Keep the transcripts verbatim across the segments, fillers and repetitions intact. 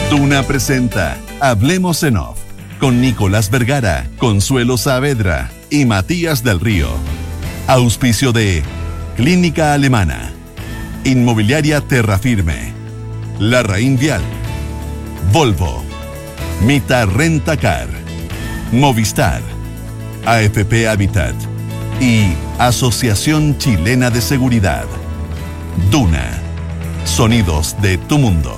Duna presenta Hablemos en Off con Nicolás Vergara, Consuelo Saavedra y Matías del Río. Auspicio de Clínica Alemana, Inmobiliaria Terrafirme, Larraín Vial, Volvo, Mita Rentacar, Movistar, A F P Habitat y Asociación Chilena de Seguridad. Duna, sonidos de tu mundo.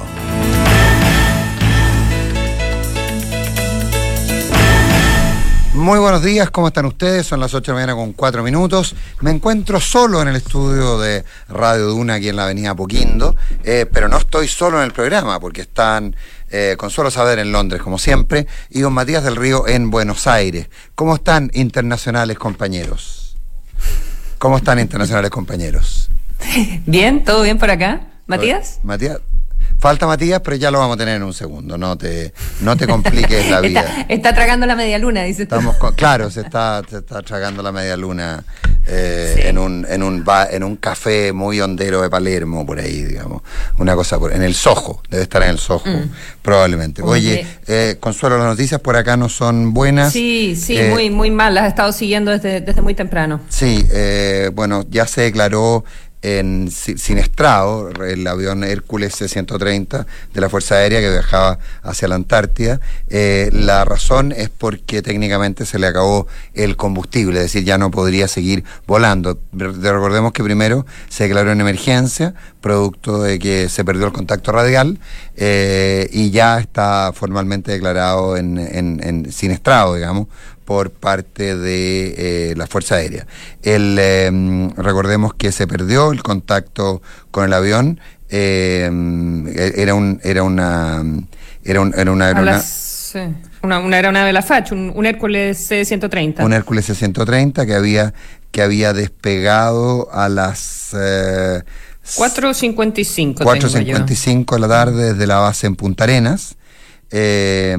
Muy buenos días, ¿cómo están ustedes? Son las ocho de la mañana con cuatro minutos. Me encuentro solo en el estudio de Radio Duna aquí en la avenida Apoquindo, eh, pero no estoy solo en el programa porque están eh, Consuelo Saavedra en Londres, como siempre, y don Matías del Río en Buenos Aires. ¿Cómo están, internacionales compañeros? ¿Cómo están, internacionales compañeros? Bien, ¿todo bien por acá? ¿Matías? Matías. Falta Matías, pero ya lo vamos a tener en un segundo. No te, no te compliques la vida. Está, está tragando la media luna, dices tú. Estamos con, claro, se está, se está tragando la media luna eh, sí. en un, en un ba, en un café muy hondero de Palermo, por ahí, digamos. Una cosa por, en el Soho, debe estar en el Soho, mm. probablemente. Oye, eh, Consuelo, las noticias por acá no son buenas. Sí, sí, eh, muy, muy mal. Las he estado siguiendo desde, desde muy temprano. Sí, eh, bueno, ya se declaró en siniestrado el avión Hércules C ciento treinta de la Fuerza Aérea que viajaba hacia la Antártida. Eh, la razón es porque técnicamente se le acabó el combustible, es decir, ya no podría seguir volando. Recordemos que primero se declaró en emergencia, producto de que se perdió el contacto radial, eh, y ya está formalmente declarado en, en, en siniestrado, digamos, por parte de eh, la Fuerza Aérea. El, eh, recordemos que se perdió el contacto con el avión, eh, era un era una era, un, era una aeronave, sí. una, una aeronave de la F A C, un, un Hércules C ciento treinta. Un Hércules C ciento treinta que había que había despegado a las eh, cuatro cincuenta y cinco cuatro cincuenta y cinco de la tarde desde la base en Punta Arenas. Eh,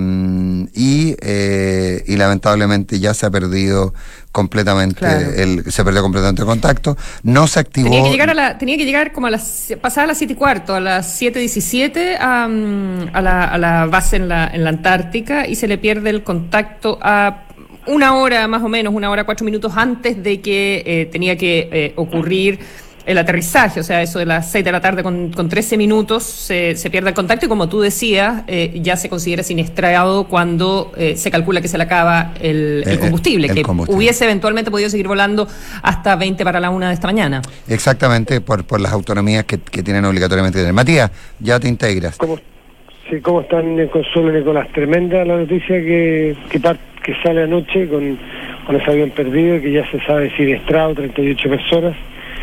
y, eh, y lamentablemente ya se ha perdido completamente, claro. el, se perdió completamente el contacto, no se activó. Tenía que llegar a la, tenía que llegar como a las, pasar a las siete y cuarto, a las siete diecisiete a, a, la, a la base en la, en la Antártica, y se le pierde el contacto a una hora más o menos, una hora cuatro minutos antes de que eh, tenía que eh, ocurrir el aterrizaje, o sea, eso de las seis de la tarde con, con trece minutos se, se pierde el contacto, y como tú decías, eh, ya se considera siniestrado cuando eh, se calcula que se le acaba el, el combustible, el, el que combustible. Hubiese eventualmente podido seguir volando hasta veinte para la una de esta mañana. Exactamente, por, por las autonomías que, que tienen obligatoriamente que tener. Matías, ya te integras. ¿Cómo, sí, ¿cómo están, Consuelo, Nicolás? Tremenda la noticia que, que, part, que sale anoche con, con ese avión perdido, que ya se sabe siniestrado, treinta y ocho personas.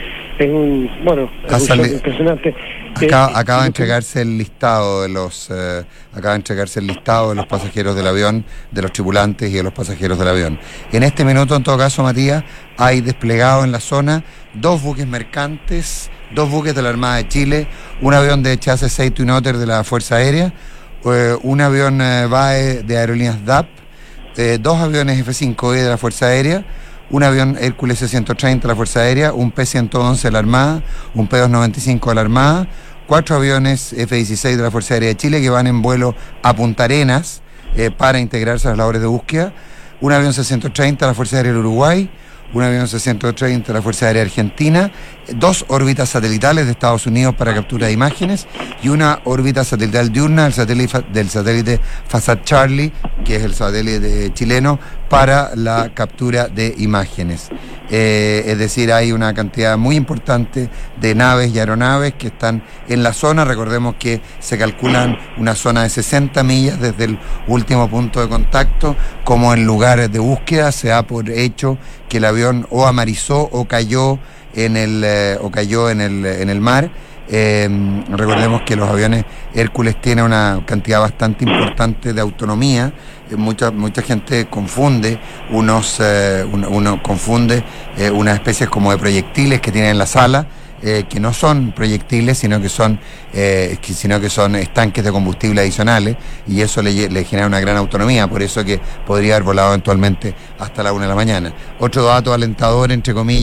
Es un, bueno, es un impresionante. Acaba, acaba de entregarse el listado de los, eh, acaba de entregarse el listado de los pasajeros del avión, de los tripulantes y de los pasajeros del avión. En este minuto, en todo caso, Matías, hay desplegado en la zona dos buques mercantes, dos buques de la Armada de Chile, un avión de H A C seis Twin Otter de la Fuerza Aérea, eh, un avión eh, B A E de Aerolíneas D A P, eh, dos aviones F cinco E de la Fuerza Aérea, un avión Hércules C ciento treinta de la Fuerza Aérea, un P ciento once de la Armada, un P doscientos noventa y cinco de la Armada, cuatro aviones F dieciséis de la Fuerza Aérea de Chile que van en vuelo a Punta Arenas eh, para integrarse a las labores de búsqueda, un avión C ciento treinta de la Fuerza Aérea del Uruguay, un avión C ciento treinta de la Fuerza Aérea Argentina, dos órbitas satelitales de Estados Unidos para captura de imágenes y una órbita satelital diurna del satélite, del satélite Fasat Charlie, que es el satélite chileno, para la captura de imágenes. Eh, es decir, hay una cantidad muy importante de naves y aeronaves que están en la zona. Recordemos que se calculan una zona de sesenta millas desde el último punto de contacto. Como en lugares de búsqueda, se da por hecho que el avión o amarizó o cayó en el eh, o cayó en el en el mar. Eh, recordemos que los aviones Hércules tienen una cantidad bastante importante de autonomía. Eh, mucha mucha gente confunde unos eh, uno, uno confunde eh, unas especies como de proyectiles que tienen en la sala, eh, que no son proyectiles, sino que son eh, que, sino que son estanques de combustible adicionales, y eso le, le genera una gran autonomía, por eso que podría haber volado eventualmente hasta la una de la mañana. Otro dato alentador, entre comillas,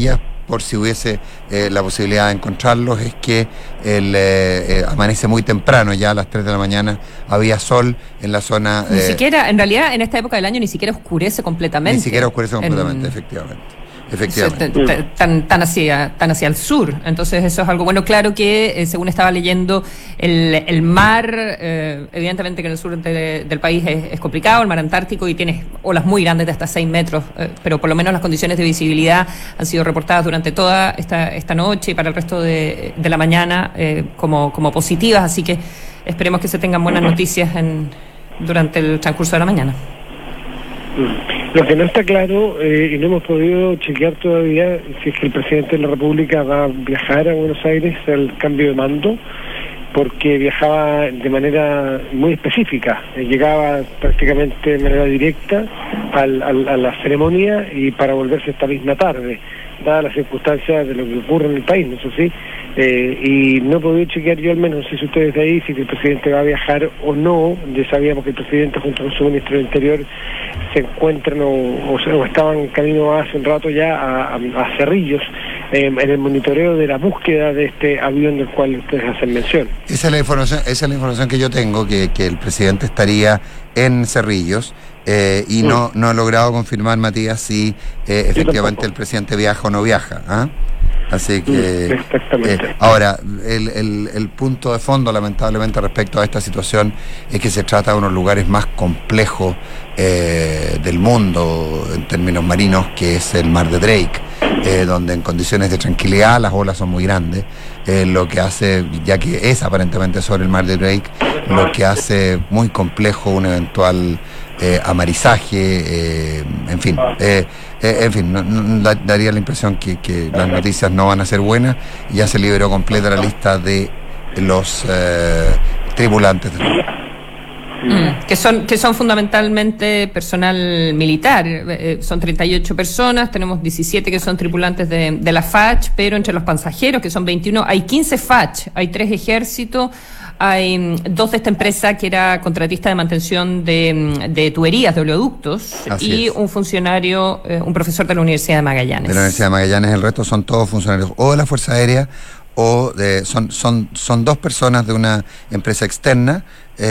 por si hubiese eh, la posibilidad de encontrarlos, es que el, eh, eh, amanece muy temprano, ya a las tres de la mañana había sol en la zona... Ni eh, siquiera, en realidad, en esta época del año ni siquiera oscurece completamente. Ni siquiera oscurece completamente, en... efectivamente. Efectivamente. Tan, tan, hacia, tan hacia el sur. Entonces eso es algo bueno. Claro que, eh, según estaba leyendo, el, el mar, eh, evidentemente que en el sur de, del país es, es complicado, el mar Antártico, y tienes olas muy grandes de hasta seis metros, eh, pero por lo menos las condiciones de visibilidad han sido reportadas durante toda esta, esta noche y para el resto de, de la mañana eh, como, como positivas, así que esperemos que se tengan buenas noticias en, durante el transcurso de la mañana. Lo que no está claro, eh, y no hemos podido chequear todavía, si es que el presidente de la República va a viajar a Buenos Aires al cambio de mando, porque viajaba de manera muy específica, eh, llegaba prácticamente de manera directa al, al, a la ceremonia y para volverse esta misma tarde, dadas las circunstancias de lo que ocurre en el país, ¿no es así? Eh, y no he podido chequear yo, al menos, no sé si ustedes de ahí, si el presidente va a viajar o no. Ya sabíamos que el presidente junto con su ministro del Interior se encuentran o, o, o estaban en camino hace un rato ya a, a, a Cerrillos, eh, en el monitoreo de la búsqueda de este avión del cual ustedes hacen mención. Esa es la información, esa es la información que yo tengo, que, que el presidente estaría en Cerrillos. Eh, y mm. no, no he logrado confirmar, Matías, si eh, efectivamente el presidente viaja o no viaja. ¿Ah? Así que, exactamente. Eh, ahora, el, el, el punto de fondo, lamentablemente, respecto a esta situación, es que se trata de unos lugares más complejos eh, del mundo, en términos marinos, que es el mar de Drake, eh, donde en condiciones de tranquilidad las olas son muy grandes, eh, lo que hace, ya que es aparentemente sobre el mar de Drake, lo que hace muy complejo un eventual eh, amarizaje, eh, en fin, eh, eh, en fin, no, no, da, daría la impresión que, que las noticias no van a ser buenas. Ya se liberó completa la lista de los eh, tripulantes del avión. Mm, que son que son fundamentalmente personal militar, eh, son treinta y ocho personas, tenemos diecisiete que son tripulantes de, de la F A C H, pero entre los pasajeros, que son veintiuno, hay quince F A C H, hay tres ejércitos, hay dos de esta empresa que era contratista de mantención de, de tuberías, de oleoductos, Así y es. un funcionario, eh, un profesor de la Universidad de Magallanes. De la Universidad de Magallanes, el resto son todos funcionarios o de la Fuerza Aérea o de, son, son, son dos personas de una empresa externa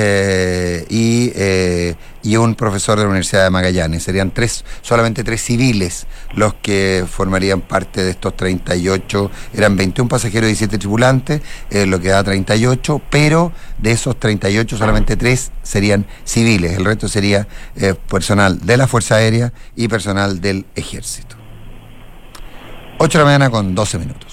eh, y, eh, y un profesor de la Universidad de Magallanes. Serían tres, solamente tres civiles los que formarían parte de estos treinta y ocho, eran veintiún pasajeros y diecisiete tripulantes, eh, lo que da treinta y ocho, pero de esos treinta y ocho solamente tres serían civiles, el resto sería eh, personal de la Fuerza Aérea y personal del Ejército. ocho de la mañana con doce minutos.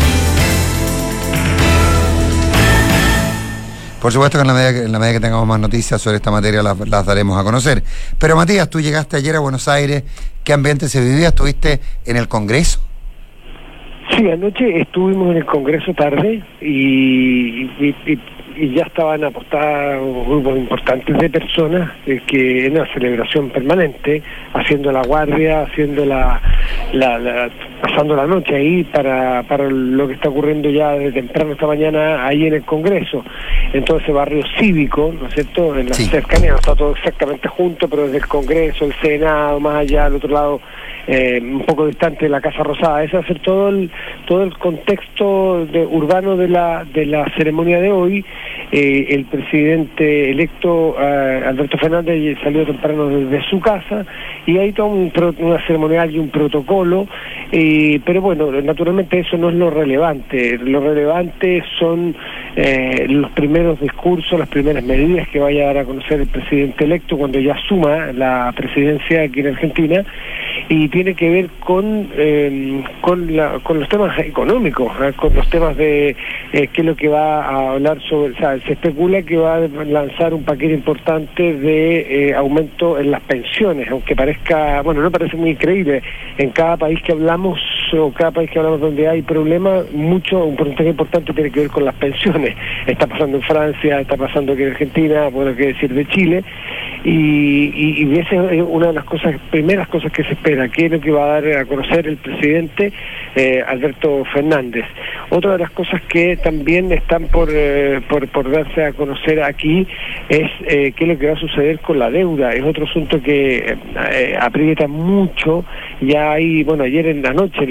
Por supuesto que en la medida que, en la medida que tengamos más noticias sobre esta materia las, las daremos a conocer. Pero Matías, tú llegaste ayer a Buenos Aires, ¿qué ambiente se vivía? ¿Estuviste en el Congreso? Sí, anoche estuvimos en el Congreso tarde y, y, y, y ya estaban apostados grupos importantes de personas eh, que en una celebración permanente, haciendo la guardia, haciendo la, la, la pasando la noche ahí para, para lo que está ocurriendo ya desde temprano esta mañana ahí en el Congreso, en todo ese barrio cívico, ¿no es cierto? En la sí. cercanía, no está todo exactamente junto, pero desde el Congreso, el Senado, más allá, al otro lado, eh, un poco distante de la Casa Rosada. Ese va a ser todo el, todo el contexto de, urbano de la, de la ceremonia de hoy. Eh, el presidente electo, eh, Alberto Fernández, salió temprano desde su casa y hay todo un pro, una ceremonial y un protocolo, eh, pero bueno, naturalmente eso no es lo relevante. Lo relevante son eh, los primeros discursos, las primeras medidas que vaya a dar a conocer el presidente electo cuando ya asuma la presidencia aquí en Argentina, y tiene que ver con eh, con, la, con los temas económicos, ¿eh? Con los temas de eh, qué es lo que va a hablar sobre, o sea, se especula que va a lanzar un paquete importante de eh, aumento en las pensiones, aunque parezca, bueno, no parece muy increíble. En cada país que hablamos, o cada país que hablamos donde hay problemas, mucho, un porcentaje importante tiene que ver con las pensiones. Está pasando en Francia, está pasando aquí en Argentina, bueno, qué decir de Chile, y, y, y esa es una de las cosas, primeras cosas que se espera, que es lo que va a dar a conocer el presidente eh, Alberto Fernández. Otra de las cosas que también están por, eh, por, por darse a conocer aquí es eh, qué es lo que va a suceder con la deuda. Es otro asunto que eh, aprieta mucho. Ya hay, bueno, ayer en la noche, en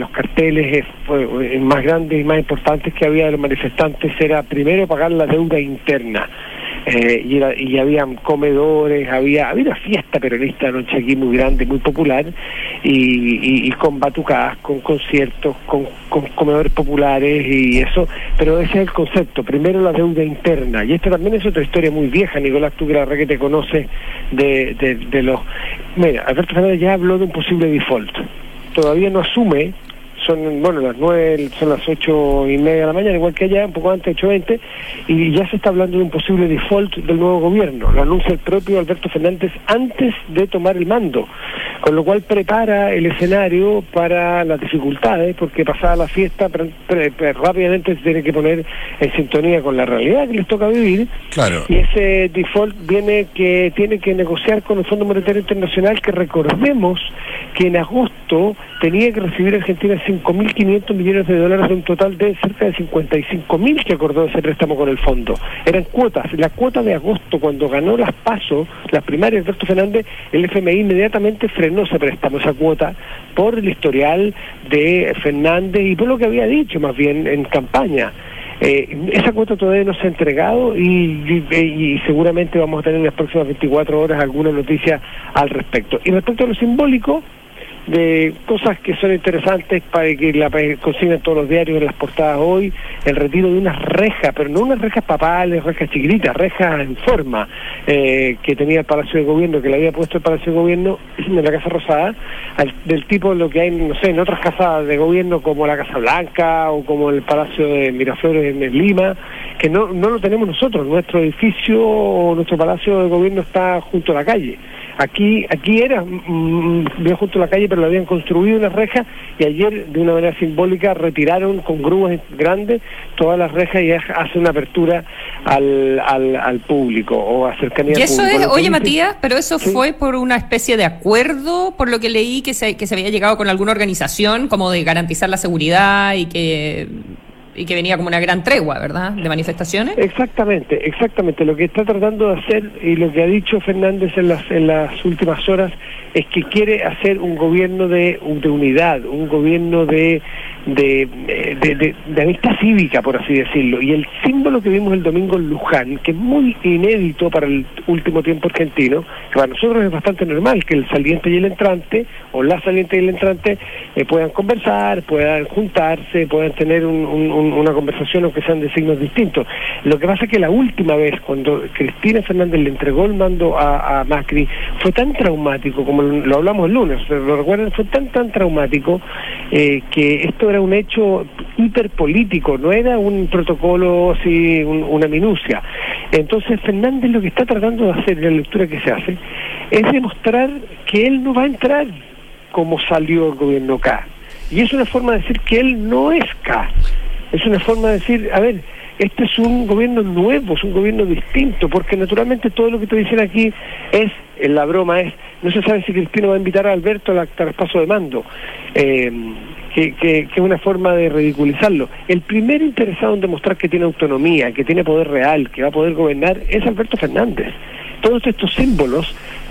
los carteles eh, fue, eh, más grandes y más importantes que había de los manifestantes era primero pagar la deuda interna. Eh, y, era, y había comedores, había había una fiesta peronista anoche aquí muy grande, muy popular, y, y, y con batucadas, con conciertos, con, con comedores populares y eso, pero ese es el concepto, primero la deuda interna, y esta también es otra historia muy vieja, Nicolás, tú que la que te conoces de, de, de los... Mira, Alberto Fernández ya habló de un posible default, todavía no asume. Son, bueno, las nueve, son las ocho y media de la mañana, igual que allá, un poco antes, ocho veinte, y ya se está hablando de un posible default del nuevo gobierno. Lo anuncia el propio Alberto Fernández antes de tomar el mando, con lo cual prepara el escenario para las dificultades, porque pasada la fiesta, pre, pre, pre, rápidamente se tiene que poner en sintonía con la realidad que les toca vivir. Claro. Y ese default viene que tiene que negociar con el Fondo Monetario Internacional, que recordemos que en agosto tenía que recibir Argentina cinco mil quinientos millones de dólares de un total de cerca de cincuenta y cinco mil que acordó ese préstamo con el fondo. Eran cuotas. La cuota de agosto, cuando ganó las PASO, las primarias de Alberto Fernández, el F M I inmediatamente frenó ese préstamo, esa cuota, por el historial de Fernández y por lo que había dicho más bien en campaña. Eh, esa cuota todavía no se ha entregado y, y, y seguramente vamos a tener en las próximas veinticuatro horas alguna noticia al respecto. Y respecto a lo simbólico, de cosas que son interesantes para que la consignen todos los diarios en las portadas hoy, el retiro de unas rejas, pero no unas rejas papales, rejas chiquititas, rejas en forma eh, que tenía el Palacio de Gobierno, que le había puesto el Palacio de Gobierno en la Casa Rosada, al, del tipo lo que hay, no sé, en otras casas de gobierno como la Casa Blanca o como el Palacio de Miraflores en, en Lima, que no, no lo tenemos nosotros. Nuestro edificio o nuestro Palacio de Gobierno está junto a la calle. Aquí aquí era mmm, bien junto a la calle, pero lo habían construido unas rejas y ayer de una manera simbólica retiraron con grúas grandes todas las rejas y hace una apertura al, al, al público o a cercanía al público. Y eso es, oye Matías, pero eso ¿sí? fue por una especie de acuerdo, por lo que leí que se, que se había llegado con alguna organización como de garantizar la seguridad y que... y que venía como una gran tregua, ¿verdad?, de manifestaciones. Exactamente, exactamente. Lo que está tratando de hacer y lo que ha dicho Fernández en las en las últimas horas es que quiere hacer un gobierno de, de unidad, un gobierno de de, de, de de amistad cívica, por así decirlo. Y el símbolo que vimos el domingo en Luján, que es muy inédito para el último tiempo argentino, que para nosotros es bastante normal que el saliente y el entrante, o la saliente y el entrante, eh, puedan conversar, puedan juntarse, puedan tener un, un una conversación aunque sean de signos distintos. Lo que pasa es que la última vez cuando Cristina Fernández le entregó el mando a, a Macri fue tan traumático, como lo, lo hablamos el lunes, pero lo recuerdan, fue tan tan traumático eh, que esto era un hecho hiperpolítico, no era un protocolo así, un, una minucia. Entonces Fernández lo que está tratando de hacer, en la lectura que se hace, es demostrar que él no va a entrar como salió el gobierno K. Y es una forma de decir que él no es K. Es una forma de decir, a ver, este es un gobierno nuevo, es un gobierno distinto, porque naturalmente todo lo que te dicen aquí es, en la broma es, no se sabe si Cristina va a invitar a Alberto al traspaso de mando, eh, que, que, que es una forma de ridiculizarlo. El primer interesado en demostrar que tiene autonomía, que tiene poder real, que va a poder gobernar, es Alberto Fernández. Todos estos símbolos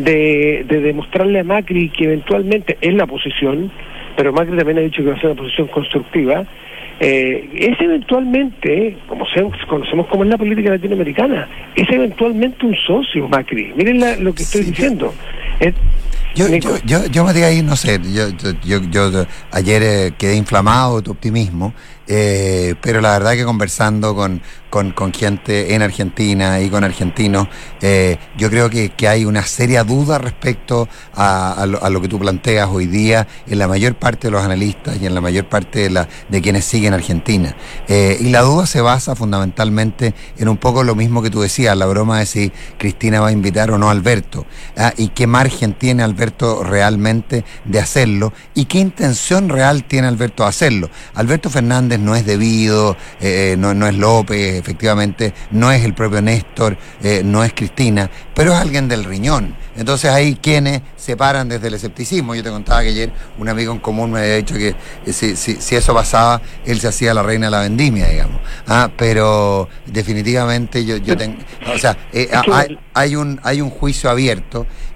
de, de demostrarle a Macri que eventualmente es la oposición, pero Macri también ha dicho que va a ser una posición constructiva, Eh, es eventualmente, como se, conocemos como es la política latinoamericana, es eventualmente un socio, Macri. Miren la, lo que estoy sí, diciendo. Es, yo, yo, yo, yo me digo ahí, no sé, yo, yo, yo, yo ayer eh, quedé inflamado de tu optimismo, eh, pero la verdad que conversando con, con, con gente en Argentina y con argentinos, eh, yo creo que, que hay una seria duda respecto a, a, lo, a lo que tú planteas hoy día en la mayor parte de los analistas y en la mayor parte de, la, de quienes siguen Argentina. Eh, y la duda se basa fundamentalmente en un poco lo mismo que tú decías, la broma de si Cristina va a invitar o no a Alberto, ah, y qué margen tiene Alberto realmente de hacerlo y qué intención real tiene Alberto de hacerlo. Alberto Fernández no es Debido, eh, no, no es López, efectivamente, no es el propio Néstor, eh, no es Cristina, pero es alguien del riñón. Entonces hay quienes se paran desde el escepticismo. Yo te contaba que ayer un amigo en común me había dicho que eh, si, si, si eso pasaba, él se hacía la reina de la vendimia, digamos. Ah, pero definitivamente yo, yo tengo, o sea, eh, hay, hay un hay un juicio abierto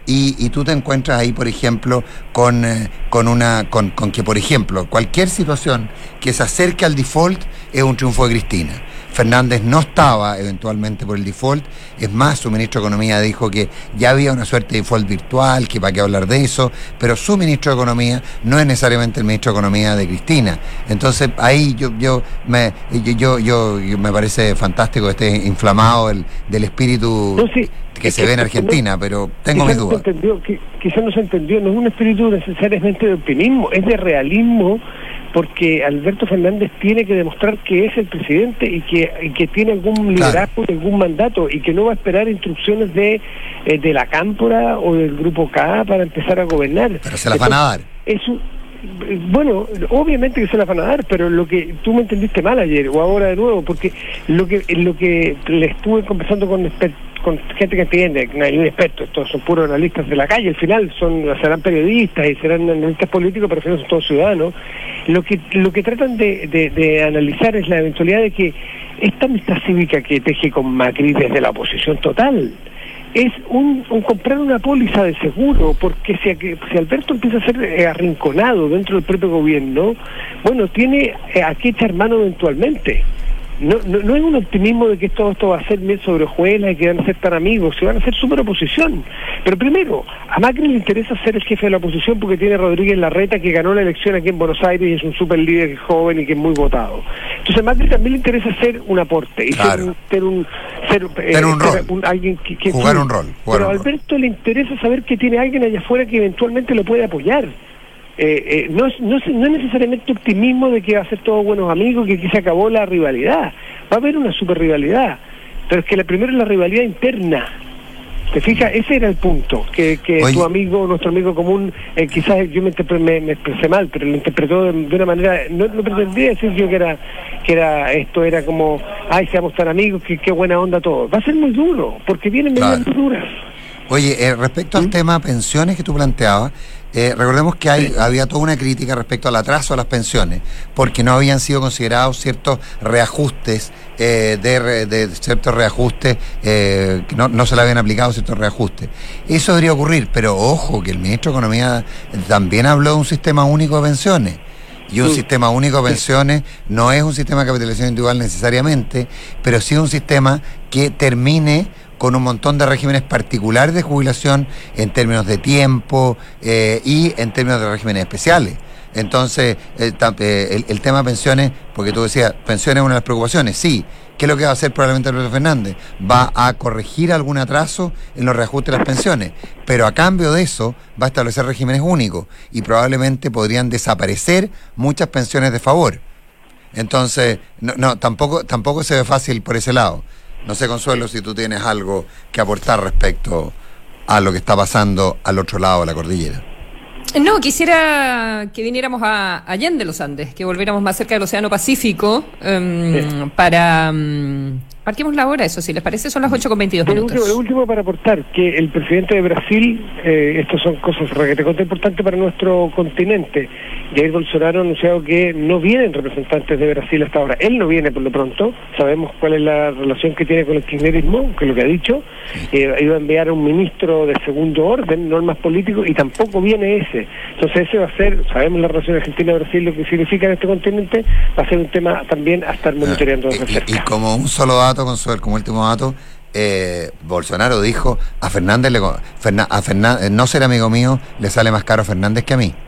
Y, y tú te encuentras ahí, por ejemplo, con, eh, con una con, con que, por ejemplo, cualquier situación que se acerque al default es un triunfo de Cristina. Fernández no estaba eventualmente por el default, es más, su ministro de Economía dijo que ya había una suerte de default virtual, que para qué hablar de eso, pero su ministro de Economía no es necesariamente el ministro de Economía de Cristina. Entonces ahí yo yo me yo yo, yo, yo me parece fantástico que esté inflamado el, del espíritu no, sí, que se que, ve en Argentina, no, pero tengo mis dudas. No quizás no se entendió, no es un espíritu necesariamente de optimismo, es de realismo, porque Alberto Fernández tiene que demostrar que es el presidente y que, y que tiene algún liderazgo, claro, algún mandato, y que no va a esperar instrucciones de, eh, de la Cámpora o del Grupo K para empezar a gobernar. Pero se las van a dar. Es un, bueno, obviamente que se las van a dar, pero lo que tú me entendiste mal ayer o ahora de nuevo, porque lo que lo que le estuve conversando con expertos, con gente que entiende, no hay un experto, estos son puros analistas de la calle, al final son serán periodistas y serán analistas políticos, pero al final son todos ciudadanos. Lo que lo que tratan de, de, de analizar es la eventualidad de que esta amistad cívica que teje con Macri desde la oposición total es un, un comprar una póliza de seguro, porque si, si Alberto empieza a ser eh, arrinconado dentro del propio gobierno, bueno, tiene eh, a qué echar mano eventualmente. No, no, no es un optimismo de que todo esto va a ser bien sobre hojuelas y que van a ser tan amigos, se van a hacer súper oposición. Pero primero, a Macri le interesa ser el jefe de la oposición porque tiene a Rodríguez Larreta, que ganó la elección aquí en Buenos Aires y es un súper líder joven y que es muy votado. Entonces a Macri también le interesa ser un aporte y claro, ser un, ser un, ser, ser un eh, rol, un, alguien que, que jugar sí, un rol. Jugar pero a un Alberto rol. le interesa saber que tiene alguien allá afuera que eventualmente lo puede apoyar. Eh, eh, no, es, no, es, no es necesariamente optimismo de que va a ser todos buenos amigos, que aquí se acabó la rivalidad. Va a haber una super rivalidad, pero es que la primera es la rivalidad interna. ¿Te fijas? Ese era el punto, que, que tu amigo, nuestro amigo común, eh, quizás yo me, me, me expresé mal, pero lo interpretó de, de una manera, no, no pretendía decir yo que era, que era esto era como, ay, seamos tan amigos, que qué buena onda todo. Va a ser muy duro, porque vienen medidas muy duras. Oye, eh, respecto ¿Mm? al tema pensiones que tú planteabas, eh, recordemos que hay, sí. había toda una crítica respecto al atraso a las pensiones, porque no habían sido considerados ciertos reajustes, eh, de, de ciertos reajustes, eh, que no, no se le habían aplicado ciertos reajustes. Eso debería ocurrir, pero ojo, que el ministro de Economía también habló de un sistema único de pensiones. Y un sí. sistema único de pensiones no es un sistema de capitalización individual necesariamente, pero sí un sistema que termine con un montón de regímenes particulares de jubilación en términos de tiempo eh, y en términos de regímenes especiales. Entonces, el, el, el tema de pensiones, porque tú decías, pensiones es una de las preocupaciones, sí. ¿Qué es lo que va a hacer probablemente Alberto Fernández? Va a corregir algún atraso en los reajustes de las pensiones, pero a cambio de eso va a establecer regímenes únicos y probablemente podrían desaparecer muchas pensiones de favor. Entonces, no, no tampoco, tampoco se ve fácil por ese lado. No sé, Consuelo, si tú tienes algo que aportar respecto a lo que está pasando al otro lado de la cordillera. No, quisiera que viniéramos a Allende los Andes, que volviéramos más cerca del Océano Pacífico, um, sí. para... Um, marquemos la hora, eso sí, ¿les parece? Son las ocho con veintidós minutos. Lo último, lo último para aportar, que el presidente de Brasil, eh, estas son cosas requete importantes para nuestro continente. Jair Bolsonaro ha anunciado que no vienen representantes de Brasil hasta ahora. Él no viene por lo pronto, sabemos cuál es la relación que tiene con el kirchnerismo, que es lo que ha dicho. Eh, iba a enviar a un ministro de segundo orden, no el más político, y tampoco viene ese. Entonces ese va a ser, sabemos la relación Argentina-Brasil, lo que significa en este continente, va a ser un tema también a estar monitoreando desde cerca. Y, y como un solo dato, Consuelo, como último dato, eh, Bolsonaro dijo a Fernández, le, Ferna, a Fernández, no ser amigo mío le sale más caro a Fernández que a mí.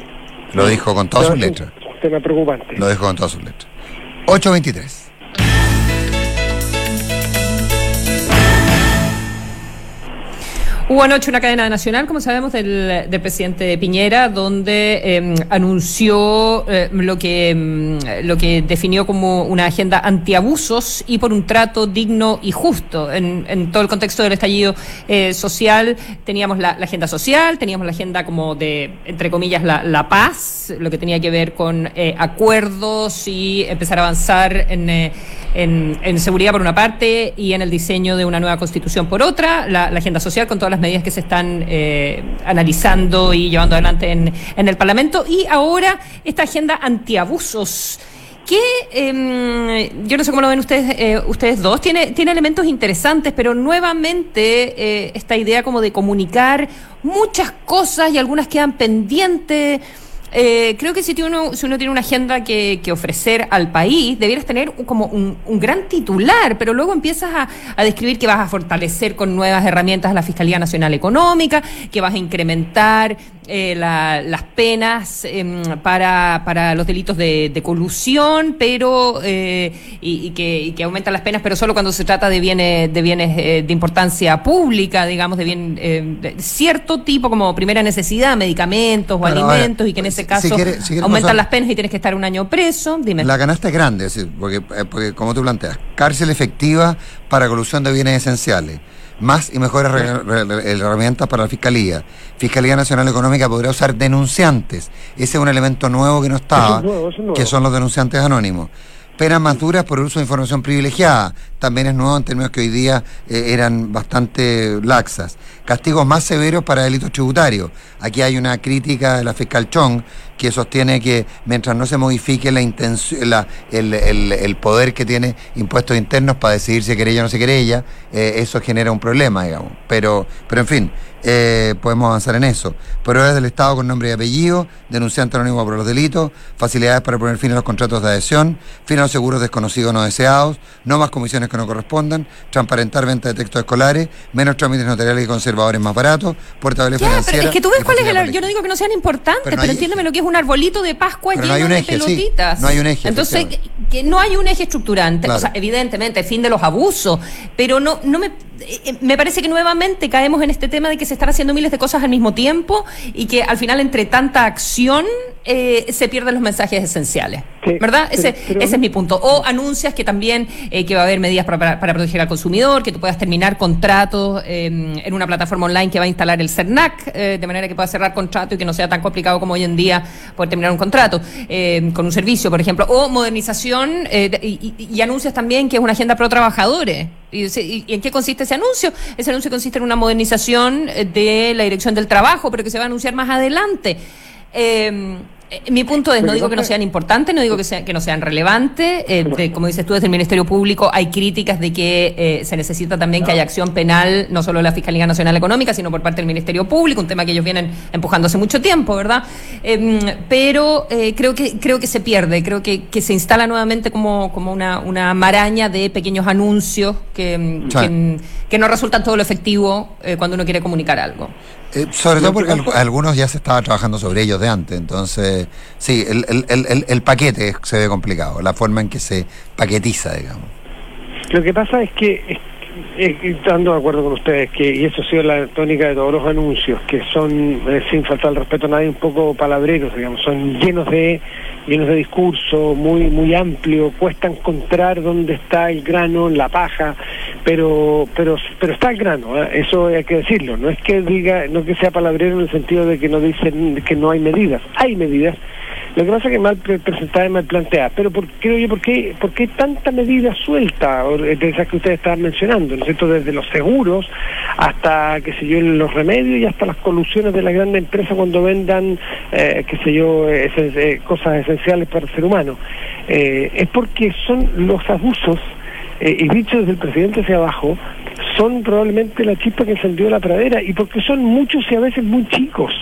Lo dijo con todas sus letras. Un tema preocupante. Lo dijo con todas sus letras. ocho veintitrés. Hubo anoche una cadena nacional, como sabemos, del, del presidente Piñera, donde eh, anunció eh, lo que eh, lo que definió como una agenda antiabusos y por un trato digno y justo. En, en todo el contexto del estallido eh, social, teníamos la, la agenda social, teníamos la agenda como de, entre comillas, la, la paz, lo que tenía que ver con eh, acuerdos y empezar a avanzar en, eh, en, en seguridad por una parte y en el diseño de una nueva constitución por otra, la, la agenda social con todas las medidas que se están eh, analizando y llevando adelante en, en el Parlamento, y ahora esta agenda antiabusos que eh, yo no sé cómo lo ven ustedes eh, ustedes dos, tiene, tiene elementos interesantes, pero nuevamente eh, esta idea como de comunicar muchas cosas y algunas quedan pendientes. Eh, creo que si uno, si uno tiene una agenda que, que ofrecer al país, debieras tener como un, un gran titular, pero luego empiezas a, a describir que vas a fortalecer con nuevas herramientas a la Fiscalía Nacional Económica, que vas a incrementar eh, la, las penas eh, para, para los delitos de, de colusión, pero eh, y, y, que, y que aumentan las penas, pero solo cuando se trata de bienes de bienes eh, de importancia pública, digamos, de bien eh, de cierto tipo, como primera necesidad, medicamentos o bueno, alimentos, ahora, y que en ese si, caso si quiere, si quiere aumentan pasar, las penas y tienes que estar un año preso. Dime. La canasta es grande, es decir, porque, porque como tú planteas, cárcel efectiva para colusión de bienes esenciales, más y mejores herramientas para la Fiscalía. Fiscalía Nacional Económica podrá usar denunciantes. Ese es un elemento nuevo que no estaba, es nuevo, es nuevo. Que son los denunciantes anónimos. Penas más duras por uso de información privilegiada. También es nuevo en términos que hoy día eh, eran bastante laxas. Castigos más severos para delitos tributarios. Aquí hay una crítica de la fiscal Chong que sostiene que mientras no se modifique la intención, la, el, el, el poder que tiene impuestos internos para decidir si querella o no se querella, eh, eso genera un problema, digamos. Pero, pero en fin, eh, podemos avanzar en eso. Proveedores del Estado con nombre y apellido, denunciante anónimo por los delitos, facilidades para poner fin a los contratos de adhesión, fin a los seguros desconocidos no deseados, no más comisiones que no correspondan, transparentar venta de textos escolares, menos trámites notariales y conservadores más baratos, portabilidad financiera. Es que tú ves cuál es el... Yo no digo que no sean importantes, pero, no pero entiéndeme lo que es un arbolito de Pascua pero lleno no hay un eje, de pelotitas. Sí, no hay un eje. Entonces, que, que no hay un eje estructurante. Claro. O sea, evidentemente, el fin de los abusos, pero no, no me... Me parece que nuevamente caemos en este tema de que se están haciendo miles de cosas al mismo tiempo y que al final entre tanta acción eh, se pierden los mensajes esenciales, sí, ¿verdad? Pero, ese, pero, ese es mi punto. O anuncias que también eh, que va a haber medidas para, para, para proteger al consumidor, que tú puedas terminar contratos eh, en una plataforma online que va a instalar el CERNAC, eh, de manera que puedas cerrar contrato y que no sea tan complicado como hoy en día poder terminar un contrato eh, con un servicio, por ejemplo. O modernización eh, de, y, y, y anuncias también que es una agenda pro trabajadores. ¿Y, y, ¿Y en qué consiste ese anuncio? Ese anuncio consiste en una modernización de la Dirección del Trabajo, pero que se va a anunciar más adelante. Eh, mi punto es, no digo que no sean importantes, no digo que, sea, que no sean relevantes. Eh, de, como dices tú, desde el Ministerio Público hay críticas de que eh, se necesita también que haya acción penal, no solo de la Fiscalía Nacional Económica, sino por parte del Ministerio Público, un tema que ellos vienen empujando hace mucho tiempo, ¿verdad? Eh, pero eh, creo que creo que se pierde, creo que, que se instala nuevamente como, como una, una maraña de pequeños anuncios que, sí. que, que no resultan todo lo efectivo eh, cuando uno quiere comunicar algo. Eh, sobre todo porque algunos ya se estaba trabajando sobre ellos de antes, entonces sí, el, el, el, el paquete se ve complicado, la forma en que se paquetiza, digamos. Lo que pasa es que, estando de acuerdo con ustedes, que y eso ha sido la tónica de todos los anuncios, que son, eh, sin faltar el respeto a nadie, un poco palabreros, digamos, son llenos de llenos de discurso, muy muy amplio, cuesta encontrar dónde está el grano en la paja, pero pero pero está el grano, ¿eh? Eso hay que decirlo, no es que diga, no que sea palabrero en el sentido de que no dicen que no hay medidas, hay medidas. Lo que pasa es que mal presentada y mal planteada, pero por, creo yo, ¿por qué, ¿por qué tanta medida suelta de esas que ustedes estaban mencionando? ¿No es cierto? Desde los seguros hasta, qué sé yo, los remedios y hasta las colusiones de la gran empresa cuando vendan, eh, qué sé yo, es, eh, cosas esenciales para el ser humano. Eh, es porque son los abusos, eh, y dicho desde el presidente hacia abajo, son probablemente la chispa que encendió la pradera, y porque son muchos y a veces muy chicos.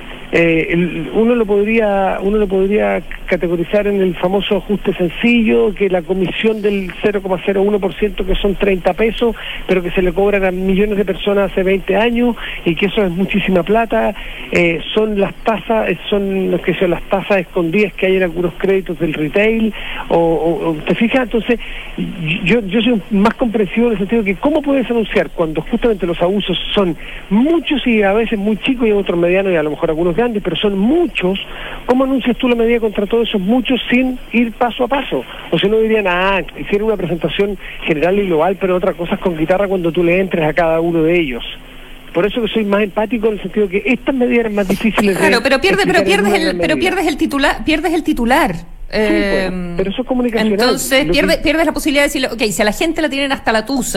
Eh, el, uno lo podría uno lo podría categorizar en el famoso ajuste sencillo, que la comisión del cero coma cero uno por ciento, que son treinta pesos, pero que se le cobran a millones de personas hace veinte años, y que eso es muchísima plata. Eh, son las tasas, son lo que son las tasas escondidas que hay en algunos créditos del retail, o, o, o ¿te fijas? Entonces yo, yo soy más comprensivo en el sentido de que ¿cómo puedes anunciar cuando justamente los abusos son muchos y a veces muy chicos y otros medianos y a lo mejor algunos grandes, pero son muchos? ¿Cómo anuncias tú la medida contra todos esos muchos sin ir paso a paso? O si no dirían, ah, hicieron una presentación general y global, pero otra cosa es con guitarra cuando tú le entres a cada uno de ellos. Por eso que soy más empático en el sentido de que estas medidas eran más difíciles. Claro, de pero pierdes, pero pierdes el, pero pierdes el titular, pierdes el titular. Sí, eh, bueno, pero eso es comunicacional. Entonces pierdes, que... pierdes la posibilidad de decirle, ok, si a la gente la tienen hasta la tusa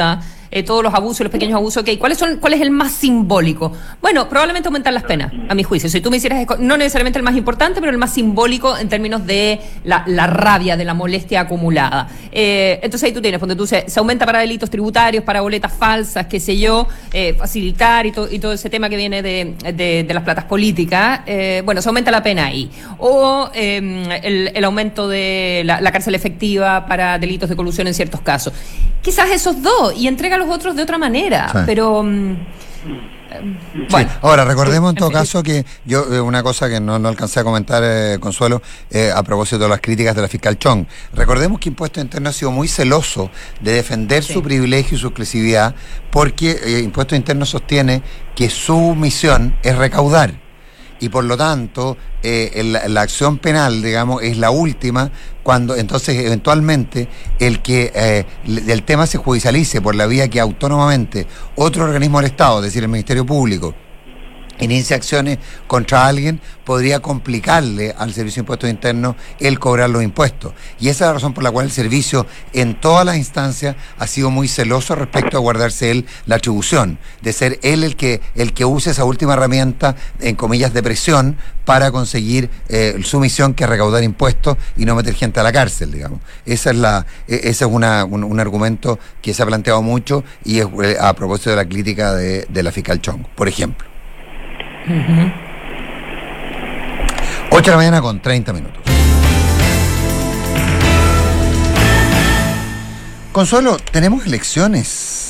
eh, todos los abusos, los pequeños abusos, okay, ¿cuáles son, ¿cuál es el más simbólico? Bueno, probablemente aumentar las penas, a mi juicio. Si tú me hicieras, no necesariamente el más importante, pero el más simbólico en términos de la, la rabia, de la molestia acumulada. Eh, entonces ahí tú tienes, cuando tú se, se aumenta para delitos tributarios, para boletas falsas, qué sé yo, eh, facilitar y, to, y todo ese tema que viene de, de, de las platas políticas, eh, bueno, se aumenta la pena ahí. O eh, el, el aumento de la, la cárcel efectiva para delitos de colusión en ciertos casos. Quizás esos dos, y entrega a los otros de otra manera, sí. pero... Um, Bueno, sí. Ahora, recordemos en todo en fin. caso que yo, eh, una cosa que no, no alcancé a comentar, eh, Consuelo, eh, a propósito de las críticas de la fiscal Chong. Recordemos que Impuesto Interno ha sido muy celoso de defender sí. su privilegio y su exclusividad, porque eh, Impuesto Interno sostiene que su misión es recaudar. Y por lo tanto, eh, el, la acción penal, digamos, es la última, cuando entonces eventualmente el que eh, el tema se judicialice por la vía que autónomamente otro organismo del Estado, es decir, el Ministerio Público, inicia acciones contra alguien, podría complicarle al Servicio de Impuestos Internos el cobrar los impuestos. Y esa es la razón por la cual el servicio en todas las instancias ha sido muy celoso respecto a guardarse él la atribución, de ser él el que el que use esa última herramienta, en comillas, de presión para conseguir eh, su misión, que es recaudar impuestos y no meter gente a la cárcel, digamos. Esa es la ese es una, un, un argumento que se ha planteado mucho, y es eh, a propósito de la crítica de, de la fiscal Chong, por ejemplo. Uh-huh. ocho de la mañana con treinta minutos. Consuelo, tenemos elecciones.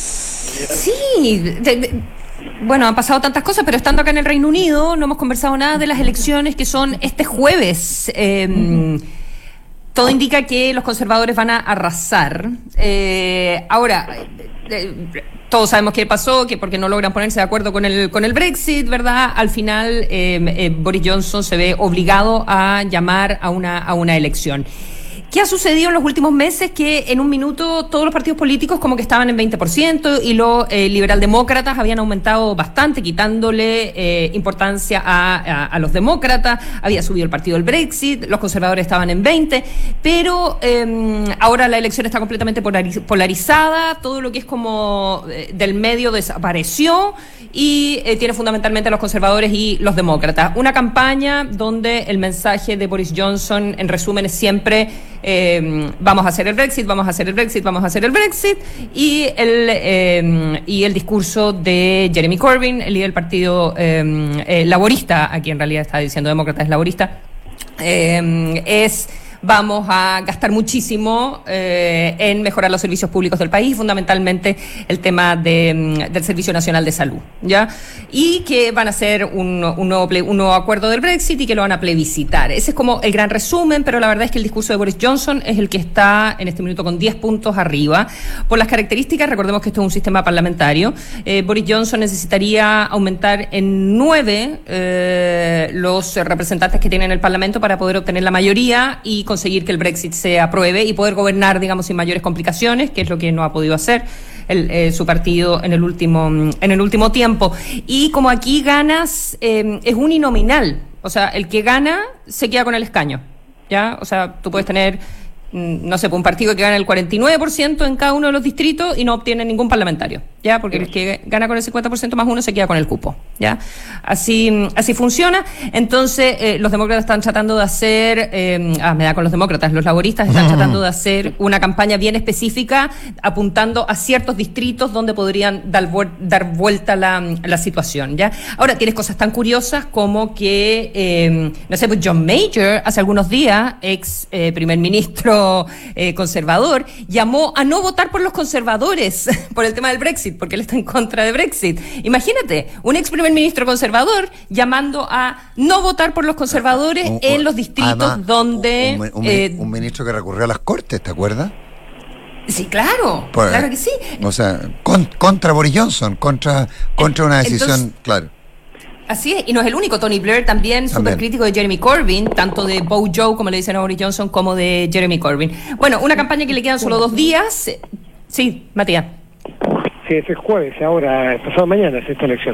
Sí, de, de, bueno, han pasado tantas cosas, pero estando acá en el Reino Unido no hemos conversado nada de las elecciones que son este jueves. Eh, uh-huh. Todo indica que los conservadores van a arrasar. Eh, ahora, eh, todos sabemos qué pasó, que porque no logran ponerse de acuerdo con el con el Brexit, ¿verdad? Al final, eh, eh, Boris Johnson se ve obligado a llamar a una a una elección. ¿Qué ha sucedido en los últimos meses? Que en un minuto todos los partidos políticos como que estaban en veinte por ciento, y los eh, liberaldemócratas habían aumentado bastante, quitándole eh, importancia a, a, a los demócratas. Había subido el partido del Brexit, los conservadores estaban en veinte, pero eh, ahora la elección está completamente polarizada, todo lo que es como eh, del medio desapareció, y eh, tiene fundamentalmente a los conservadores y los demócratas. Una campaña donde el mensaje de Boris Johnson, en resumen, es siempre eh, vamos a hacer el Brexit, vamos a hacer el Brexit, vamos a hacer el Brexit, y el eh, y el discurso de Jeremy Corbyn, el líder del partido eh, eh, laborista, aquí en realidad está diciendo demócrata, es laborista, eh, es... Vamos a gastar muchísimo eh, en mejorar los servicios públicos del país, fundamentalmente el tema de, del Servicio Nacional de Salud, ¿ya? Y que van a hacer un, un, nuevo ple, un nuevo acuerdo del Brexit y que lo van a plebiscitar. Ese es como el gran resumen, pero la verdad es que el discurso de Boris Johnson es el que está en este minuto con diez puntos arriba. Por las características, recordemos que esto es un sistema parlamentario, eh, Boris Johnson necesitaría aumentar en nueve eh, los representantes que tiene en el Parlamento para poder obtener la mayoría y conseguir que el Brexit se apruebe y poder gobernar, digamos, sin mayores complicaciones, que es lo que no ha podido hacer el, eh, su partido en el último en el último tiempo. Y como aquí ganas eh, es uninominal, o sea, el que gana se queda con el escaño, ¿ya? O sea, tú puedes tener, no sé, un partido que gana el cuarenta y nueve por ciento en cada uno de los distritos y no obtiene ningún parlamentario, ¿ya? Porque el que gana con el cincuenta por ciento más uno se queda con el cupo, ¿ya? Así así funciona. Entonces, eh, los demócratas están tratando de hacer, eh, ah, me da con los demócratas, los laboristas están tratando de hacer una campaña bien específica, apuntando a ciertos distritos donde podrían dar, dar vuelta la, la situación, ¿ya? Ahora, tienes cosas tan curiosas como que, eh, no sé, pues John Major, hace algunos días, ex eh, primer ministro Eh, conservador, llamó a no votar por los conservadores por el tema del Brexit, porque él está en contra de Brexit. Imagínate, un ex primer ministro conservador llamando a no votar por los conservadores un, un, en los distritos además, donde... Un, un, eh, un ministro que recurrió a las Cortes, ¿te acuerdas? Sí, claro, pues, claro que sí. O sea, con, contra Boris Johnson, contra, contra una decisión, entonces, claro. Así es, y no es el único. Tony Blair también, súper crítico de Jeremy Corbyn, tanto de Bow Joe, como le dicen a Boris Johnson, como de Jeremy Corbyn. Bueno, una campaña que le quedan solo dos días. Sí, Matías. Sí, es el jueves, ahora, es pasado mañana, es esta elección.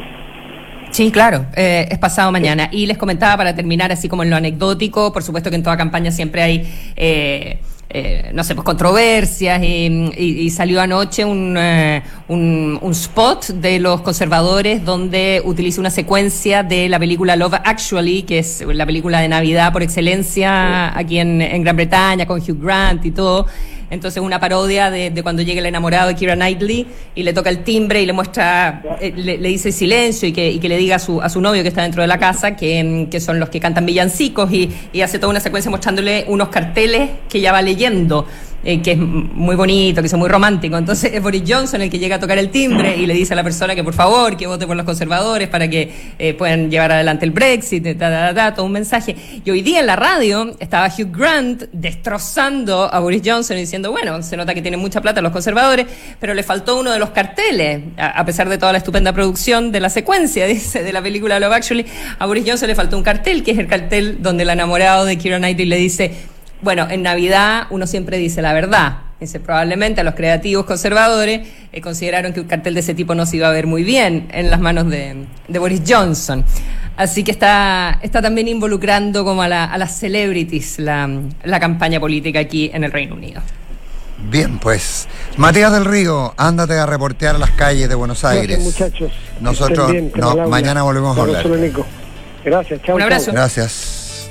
Sí, claro, eh, es pasado mañana. Y les comentaba, para terminar, así como en lo anecdótico, por supuesto que en toda campaña siempre hay... Eh, eh, no sé, pues controversias y, y, y salió anoche un, uh, un, un spot de los conservadores donde utiliza una secuencia de la película Love Actually, que es la película de Navidad por excelencia aquí en, en Gran Bretaña, con Hugh Grant y todo. Entonces una parodia de, de cuando llega el enamorado de Keira Knightley y le toca el timbre y le muestra, eh, le, le dice silencio y que, y que le diga a su, a su novio que está dentro de la casa que, que son los que cantan villancicos y, y hace toda una secuencia mostrándole unos carteles que ya va leyendo. Eh, que es muy bonito, que es muy romántico. Entonces es Boris Johnson el que llega a tocar el timbre y le dice a la persona que por favor, que vote por los conservadores para que eh, puedan llevar adelante el Brexit, ta, ta, ta, todo un mensaje. Y hoy día en la radio estaba Hugh Grant destrozando a Boris Johnson y diciendo, bueno, se nota que tienen mucha plata los conservadores, pero le faltó uno de los carteles, a, a pesar de toda la estupenda producción de la secuencia, dice, de la película Love Actually, a Boris Johnson le faltó un cartel, que es el cartel donde el enamorado de Keira Knightley le dice, bueno, en Navidad uno siempre dice la verdad. Dice, probablemente a los creativos conservadores eh, consideraron que un cartel de ese tipo no se iba a ver muy bien en las manos de, de Boris Johnson. Así que está, está también involucrando como a, la, a las celebrities la, la campaña política aquí en el Reino Unido. Bien, pues, Matías del Río, ándate a reportear a las calles de Buenos Aires. Gracias, muchachos. Nosotros bien, no, mañana volvemos a hablar. Gracias, chao. Un abrazo. Chao. Gracias.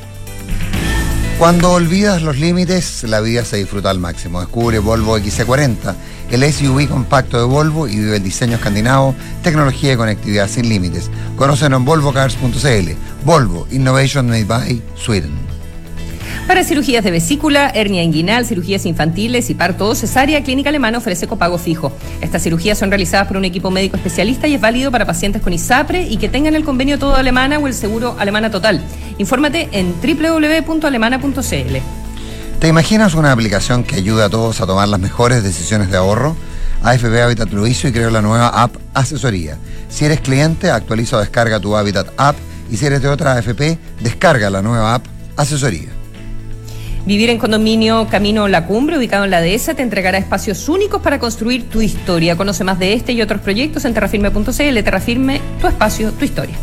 Cuando olvidas los límites, la vida se disfruta al máximo. Descubre Volvo X C cuarenta, el S U V compacto de Volvo, y vive el diseño escandinavo, tecnología y conectividad sin límites. Conócenos en volvo cars punto c l. Volvo, Innovation Made by Sweden. Para cirugías de vesícula, hernia inguinal, cirugías infantiles y parto o cesárea, Clínica Alemana ofrece copago fijo. Estas cirugías son realizadas por un equipo médico especialista y es válido para pacientes con ISAPRE y que tengan el convenio Todo Alemana o el seguro Alemana Total. Infórmate en doble u doble u doble u punto alemana punto c l. ¿Te imaginas una aplicación que ayude a todos a tomar las mejores decisiones de ahorro? A F P Habitat lo hizo y creó la nueva app Asesoría. Si eres cliente, actualiza o descarga tu Habitat app, y si eres de otra A F P, descarga la nueva app Asesoría. Vivir en Condominio Camino La Cumbre, ubicado en la dehesa, te entregará espacios únicos para construir tu historia. Conoce más de este y otros proyectos en terrafirme punto c l. Terrafirme, tu espacio, tu historia.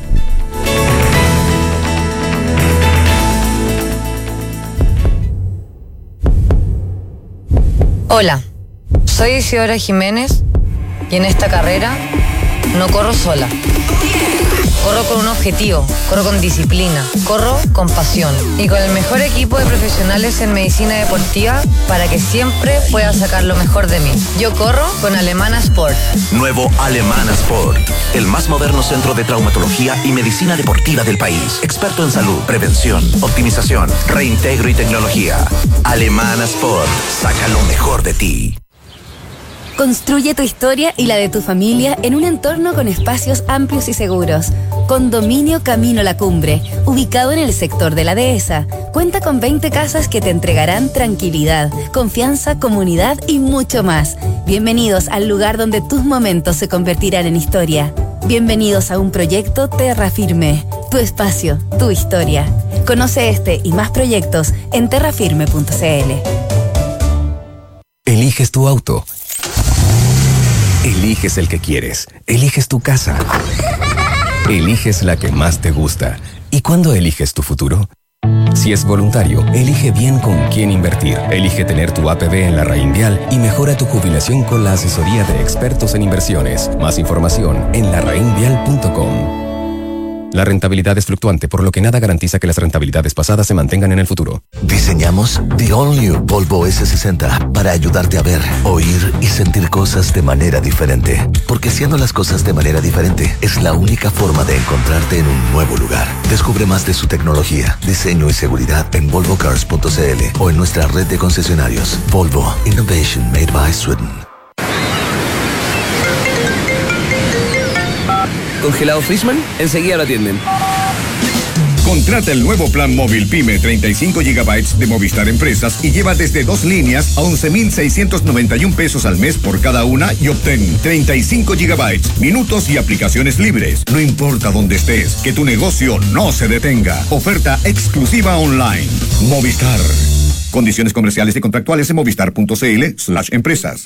Hola, soy Isidora Jiménez y en esta carrera no corro sola. Corro con un objetivo, corro con disciplina, corro con pasión y con el mejor equipo de profesionales en medicina deportiva para que siempre pueda sacar lo mejor de mí. Yo corro con Alemana Sport. Nuevo Alemana Sport, el más moderno centro de traumatología y medicina deportiva del país. Experto en salud, prevención, optimización, reintegro y tecnología. Alemana Sport, saca lo mejor de ti. Construye tu historia y la de tu familia en un entorno con espacios amplios y seguros. Condominio Camino La Cumbre, ubicado en el sector de la dehesa. Cuenta con veinte casas que te entregarán tranquilidad, confianza, comunidad y mucho más. Bienvenidos al lugar donde tus momentos se convertirán en historia. Bienvenidos a un proyecto Terrafirme, tu espacio, tu historia. Conoce este y más proyectos en terrafirme punto c l. Eliges tu auto. Eliges el que quieres. Eliges tu casa. Eliges la que más te gusta. ¿Y cuándo eliges tu futuro? Si es voluntario, elige bien con quién invertir. Elige tener tu A P B en la Rainvial y mejora tu jubilación con la asesoría de expertos en inversiones. Más información en la rainvial punto com. La rentabilidad es fluctuante, por lo que nada garantiza que las rentabilidades pasadas se mantengan en el futuro. Diseñamos The All New Volvo ese sesenta para ayudarte a ver, oír y sentir cosas de manera diferente. Porque haciendo las cosas de manera diferente es la única forma de encontrarte en un nuevo lugar. Descubre más de su tecnología, diseño y seguridad en volvo cars punto c l o en nuestra red de concesionarios. Volvo, Innovation Made by Sweden. ¿Congelado Frischmann? Enseguida lo atienden. Contrata el nuevo plan móvil PYME treinta y cinco gigabytes de Movistar Empresas y lleva desde dos líneas a once mil seiscientos noventa y un pesos al mes por cada una y obtén treinta y cinco gigabytes, minutos y aplicaciones libres. No importa dónde estés, que tu negocio no se detenga. Oferta exclusiva online. Movistar. Condiciones comerciales y contractuales en movistar punto c l slash empresas.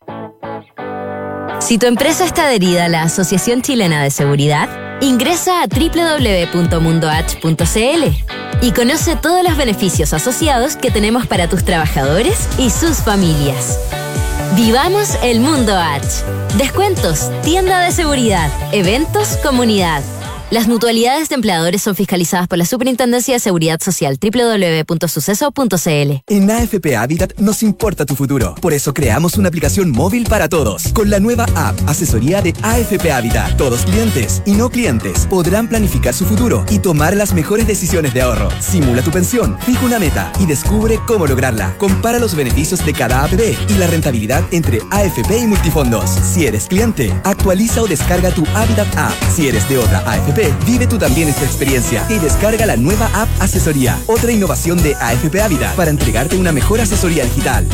Si tu empresa está adherida a la Asociación Chilena de Seguridad, ingresa a doble u doble u doble u punto mundoh punto c l. y conoce todos los beneficios asociados que tenemos para tus trabajadores y sus familias. Vivamos el mundo H. Descuentos, tienda de seguridad, eventos, comunidad. Las mutualidades de empleadores son fiscalizadas por la Superintendencia de Seguridad Social. doble u doble u doble u punto suceso punto c l. En A F P Habitat nos importa tu futuro. Por eso creamos una aplicación móvil para todos. Con la nueva app Asesoría de A F P Habitat, todos clientes y no clientes podrán planificar su futuro y tomar las mejores decisiones de ahorro. Simula tu pensión, fija una meta y descubre cómo lograrla. Compara los beneficios de cada A P B y la rentabilidad entre A F P y multifondos. Si eres cliente, actualiza o descarga tu Habitat app. Si eres de otra A F P, vive tú también esta experiencia y descarga la nueva app Asesoría, otra innovación de A F P Habitat para entregarte una mejor asesoría digital.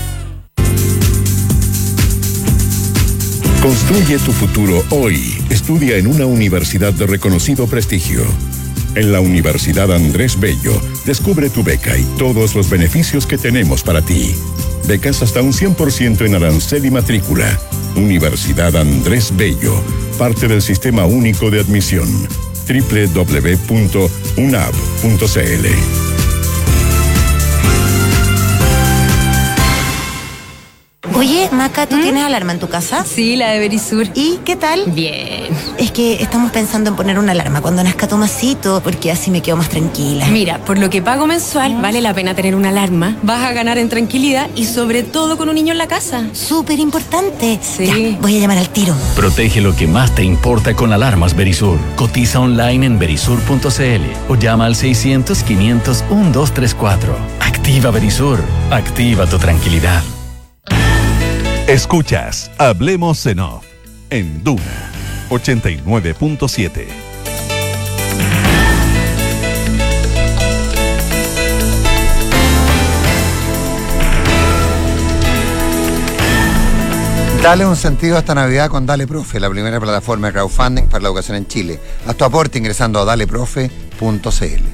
Construye tu futuro hoy. Estudia en una universidad de reconocido prestigio. En la Universidad Andrés Bello, descubre tu beca y todos los beneficios que tenemos para ti. Becas hasta un cien por ciento en arancel y matrícula. Universidad Andrés Bello, parte del Sistema Único de Admisión. doble u doble u doble u punto unab punto c l. Oye, Maca, ¿tú ¿Mm? tienes alarma en tu casa? Sí, la de Verisur. ¿Y qué tal? Bien. Es que estamos pensando en poner una alarma cuando nazca Tomasito, porque así me quedo más tranquila. Mira, por lo que pago mensual, ¿Mm? vale la pena tener una alarma. Vas a ganar en tranquilidad y sobre todo con un niño en la casa. Súper importante. Sí. Ya, voy a llamar al tiro. Protege lo que más te importa con alarmas Verisur. Cotiza online en verisur punto c l o llama al seiscientos, quinientos, doce treinta y cuatro. Activa Verisur. Activa tu tranquilidad. Escuchas Hablemos en Off en Duna ochenta y nueve punto siete. Dale un sentido a esta Navidad con Dale Profe, la primera plataforma de crowdfunding para la educación en Chile. Haz tu aporte ingresando a dale profe punto c l.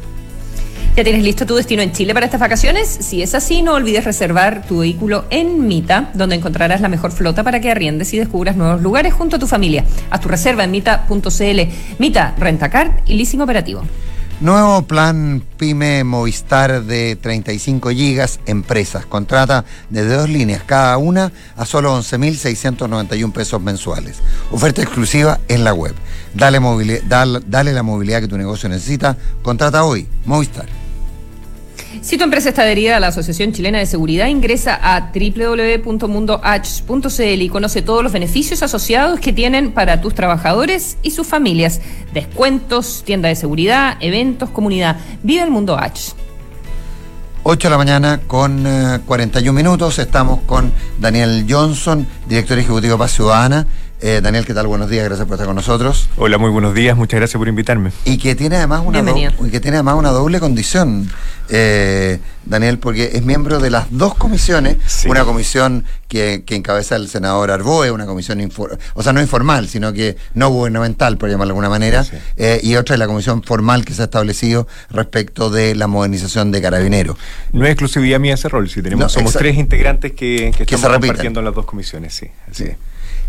¿Ya tienes listo tu destino en Chile para estas vacaciones? Si es así, no olvides reservar tu vehículo en Mita, donde encontrarás la mejor flota para que arriendes y descubras nuevos lugares junto a tu familia. Haz tu reserva en mita punto c l. Mita, Rentacar y leasing operativo. Nuevo plan Pyme Movistar de treinta y cinco gigas, empresas. Contrata desde dos líneas cada una a solo once mil seiscientos noventa y uno pesos mensuales. Oferta exclusiva en la web. Dale, mobili- dale, dale la movilidad que tu negocio necesita. Contrata hoy. Movistar. Si tu empresa está adherida a la Asociación Chilena de Seguridad, ingresa a doble u doble u doble u punto mundo h punto c l y conoce todos los beneficios asociados que tienen para tus trabajadores y sus familias. Descuentos, tienda de seguridad, eventos, comunidad. Vive el mundo H. ocho de la mañana con uh, cuarenta y un minutos. Estamos con Daniel Johnson, director ejecutivo de Paz Ciudadana. Eh, Daniel, ¿qué tal? Buenos días, gracias por estar con nosotros. Hola, muy buenos días, muchas gracias por invitarme. Y que tiene además una, do- y que tiene además una doble condición, eh, Daniel, porque es miembro de las dos comisiones, sí. Una comisión que, que encabeza el senador Arboe, una comisión, infor- o sea, no informal, sino que no gubernamental, por llamarlo de alguna manera, sí. eh, y otra es la comisión formal que se ha establecido respecto de la modernización de Carabineros. No es exclusividad mía ese rol, si tenemos, no, somos exa- tres integrantes que, que, que estamos compartiendo en las dos comisiones, sí, así sí. es.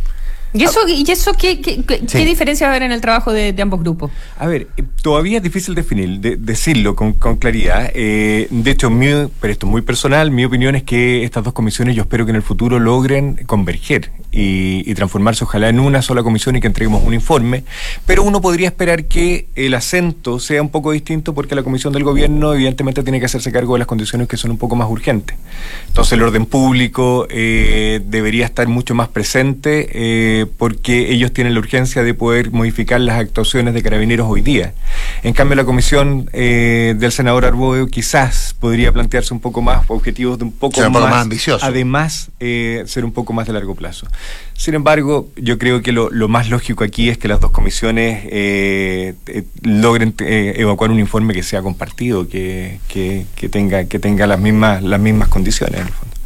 ¿Y eso, y eso qué, qué, qué, sí. qué diferencia va a haber en el trabajo de, de ambos grupos? A ver, todavía es difícil definir, de, decirlo con, con claridad. Eh, de hecho, mi, pero esto es muy personal, mi opinión es que estas dos comisiones yo espero que en el futuro logren converger y, y transformarse ojalá en una sola comisión y que entreguemos un informe. Pero uno podría esperar que el acento sea un poco distinto porque la comisión del gobierno evidentemente tiene que hacerse cargo de las condiciones que son un poco más urgentes. Entonces el orden público eh, debería estar mucho más presente eh, porque ellos tienen la urgencia de poder modificar las actuaciones de Carabineros hoy día. En cambio, la comisión eh, del senador Arboe quizás podría plantearse un poco más objetivos de un poco, un más, poco más ambiciosos. Además, eh, ser un poco más de largo plazo. Sin embargo, yo creo que lo, lo más lógico aquí es que las dos comisiones eh, eh, logren eh, evacuar un informe que sea compartido, que, que, que tenga, que tenga las mismas, las mismas condiciones en el fondo.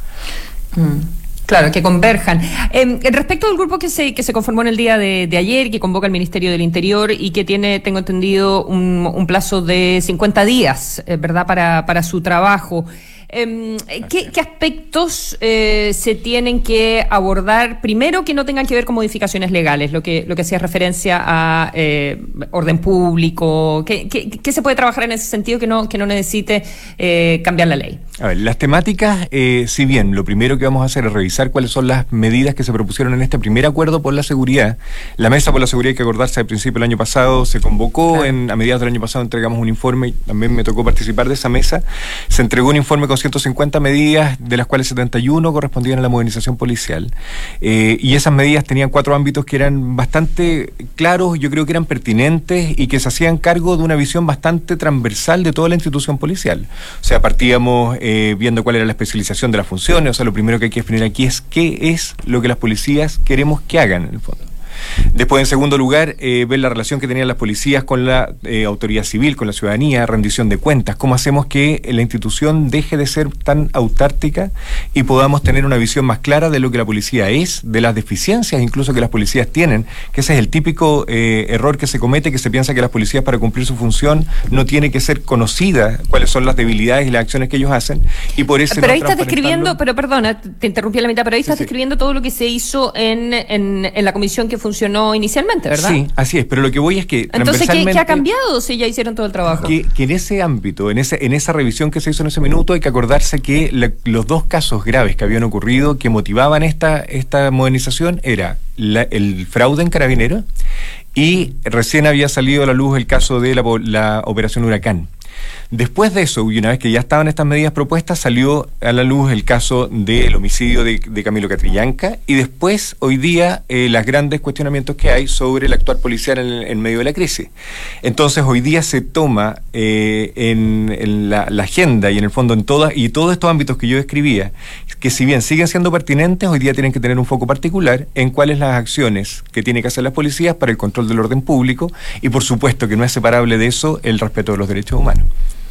Mm. Claro, que converjan. Eh, respecto al grupo que se que se conformó en el día de, de ayer, que convoca el Ministerio del Interior y que tiene, tengo entendido, un, un plazo de cincuenta días, eh, ¿verdad?, para, para su trabajo. Eh, ¿qué, ¿Qué aspectos eh, se tienen que abordar? Primero, que no tengan que ver con modificaciones legales, lo que lo que hacía referencia a eh, orden público. ¿Qué, qué, ¿Qué se puede trabajar en ese sentido que no, que no necesite eh, cambiar la ley? A ver, las temáticas, eh, si bien lo primero que vamos a hacer es revisar cuáles son las medidas que se propusieron en este primer acuerdo por la seguridad. La Mesa por la Seguridad, hay que acordarse, al principio del año pasado se convocó, claro. en, a mediados del año pasado entregamos un informe y también me tocó participar de esa mesa. Se entregó un informe con ciento cincuenta medidas, de las cuales setenta y uno correspondían a la modernización policial. Eh, y esas medidas tenían cuatro ámbitos que eran bastante claros, yo creo que eran pertinentes y que se hacían cargo de una visión bastante transversal de toda la institución policial. O sea, partíamos eh, viendo cuál era la especialización de las funciones. O sea, lo primero que hay que definir aquí es qué es lo que las policías queremos que hagan, en el fondo. Después, en segundo lugar, eh, ver la relación que tenían las policías con la eh, autoridad civil, con la ciudadanía, rendición de cuentas, cómo hacemos que la institución deje de ser tan autártica y podamos tener una visión más clara de lo que la policía es, de las deficiencias incluso que las policías tienen, que ese es el típico eh, error que se comete, que se piensa que las policías, para cumplir su función, no tiene que ser conocida cuáles son las debilidades y las acciones que ellos hacen, y por eso... Pero ahí estás describiendo, pero perdona, te interrumpí a la mitad, pero ahí estás sí, describiendo sí. todo lo que se hizo en, en, en la comisión que funcionó inicialmente, ¿verdad? Sí, así es, pero lo que voy es que entonces, ¿qué, ¿qué ha cambiado si ya hicieron todo el trabajo? Que, que en ese ámbito, en ese en esa revisión que se hizo en ese minuto, hay que acordarse que la, los dos casos graves que habían ocurrido, que motivaban esta, esta modernización, era la, el fraude en Carabineros, y recién había salido a la luz el caso de la, la Operación Huracán. Después de eso, y una vez que ya estaban estas medidas propuestas, salió a la luz el caso del homicidio de, de Camilo Catrillanca, y después, hoy día, eh, los grandes cuestionamientos que hay sobre el actuar policial en, en medio de la crisis. Entonces, hoy día se toma eh, en, en la, la agenda y en el fondo en todas y todos estos ámbitos que yo describía, que si bien siguen siendo pertinentes, hoy día tienen que tener un foco particular en cuáles las acciones que tienen que hacer las policías para el control del orden público, y por supuesto que no es separable de eso el respeto de los derechos humanos.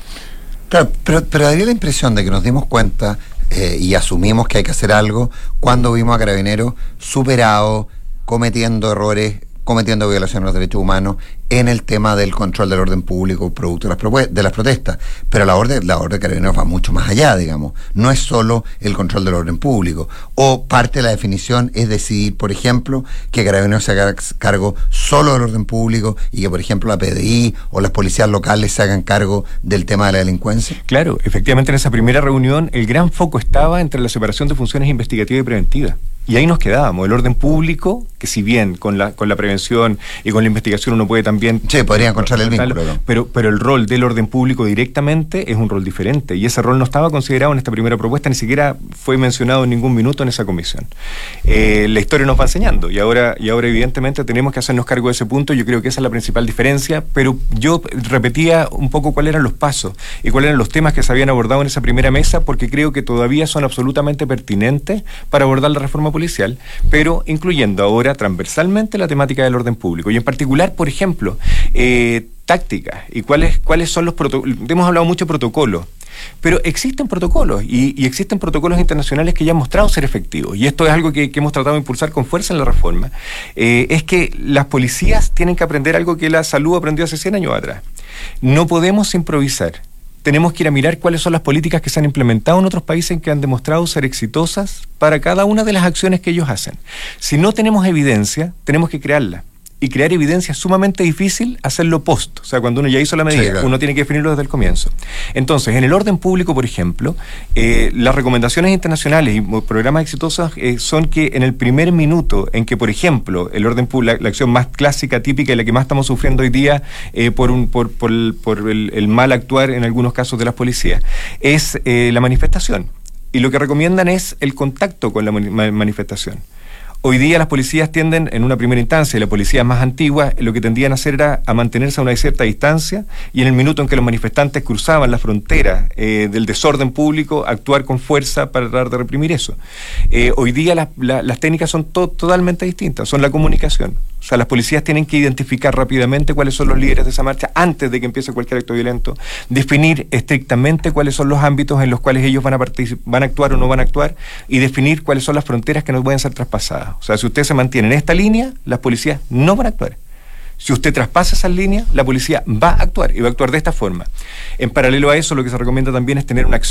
Claro, pero, pero daría la impresión de que nos dimos cuenta eh, y asumimos que hay que hacer algo cuando vimos a Carabineros superado, cometiendo errores, cometiendo violaciones a los derechos humanos en el tema del control del orden público producto de las, de las protestas. Pero la orden, la orden de Carabineros va mucho más allá, digamos. No es solo el control del orden público. O parte de la definición es decidir, por ejemplo, que Carabineros se haga cargo solo del orden público y que, por ejemplo, la P D I o las policías locales se hagan cargo del tema de la delincuencia. Claro, efectivamente en esa primera reunión el gran foco estaba entre la separación de funciones investigativa y preventiva. Y ahí nos quedábamos, el orden público, que si bien con la con la prevención y con la investigación uno puede también... Sí, podría encontrar el vínculo. Pero, pero el rol del orden público directamente es un rol diferente, y ese rol no estaba considerado en esta primera propuesta, ni siquiera fue mencionado en ningún minuto en esa comisión. Eh, la historia nos va enseñando, y ahora, y ahora evidentemente tenemos que hacernos cargo de ese punto. Yo creo que esa es la principal diferencia, pero yo repetía un poco cuáles eran los pasos y cuáles eran los temas que se habían abordado en esa primera mesa, porque creo que todavía son absolutamente pertinentes para abordar la reforma policial, pero incluyendo ahora transversalmente la temática del orden público, y en particular, por ejemplo, eh, tácticas y cuáles cuáles son los protocolos. Hemos hablado mucho de protocolos, pero existen protocolos y, y existen protocolos internacionales que ya han mostrado ser efectivos, y esto es algo que, que hemos tratado de impulsar con fuerza en la reforma. Eh, es que las policías tienen que aprender algo que la salud aprendió hace cien años atrás. No podemos improvisar. Tenemos que ir a mirar cuáles son las políticas que se han implementado en otros países que han demostrado ser exitosas para cada una de las acciones que ellos hacen. Si no tenemos evidencia, tenemos que crearla. Y crear evidencia es sumamente difícil hacerlo post, o sea, cuando uno ya hizo la medida, sí, claro. Uno tiene que definirlo desde el comienzo. Entonces, en el orden público, por ejemplo, eh, las recomendaciones internacionales y programas exitosos eh, son que en el primer minuto en que, por ejemplo, el orden público, la, la acción más clásica, típica y la que más estamos sufriendo hoy día eh, por, un, por, por, el, por el, el mal actuar en algunos casos de las policías, es eh, la manifestación. Y lo que recomiendan es el contacto con la ma- manifestación. Hoy día las policías tienden, en una primera instancia, y la policía más antigua, lo que tendían a hacer era a mantenerse a una cierta distancia, y en el minuto en que los manifestantes cruzaban la frontera eh, del desorden público, actuar con fuerza para tratar de reprimir eso. Eh, hoy día la, la, las técnicas son to- totalmente distintas, son la comunicación. O sea, las policías tienen que identificar rápidamente cuáles son los líderes de esa marcha antes de que empiece cualquier acto violento, definir estrictamente cuáles son los ámbitos en los cuales ellos van a particip- van a actuar o no van a actuar, y definir cuáles son las fronteras que no pueden ser traspasadas. O sea, si usted se mantiene en esta línea, las policías no van a actuar. Si usted traspasa esas líneas, la policía va a actuar, y va a actuar de esta forma. En paralelo a eso, lo que se recomienda también es tener una acción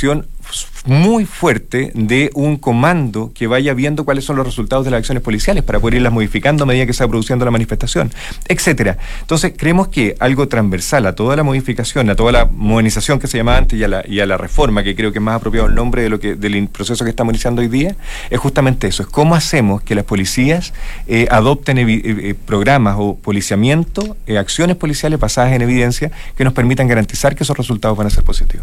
muy fuerte de un comando que vaya viendo cuáles son los resultados de las acciones policiales para poder irlas modificando a medida que se va produciendo la manifestación, etcétera. Entonces, creemos que algo transversal a toda la modificación, a toda la modernización que se llamaba antes y a la, y a la reforma, que creo que es más apropiado el nombre de lo que del proceso que estamos iniciando hoy día, es justamente eso, es cómo hacemos que las policías eh, adopten eh, programas o policiamiento, eh, acciones policiales basadas en evidencia que nos permitan garantizar que esos resultados van a ser positivos.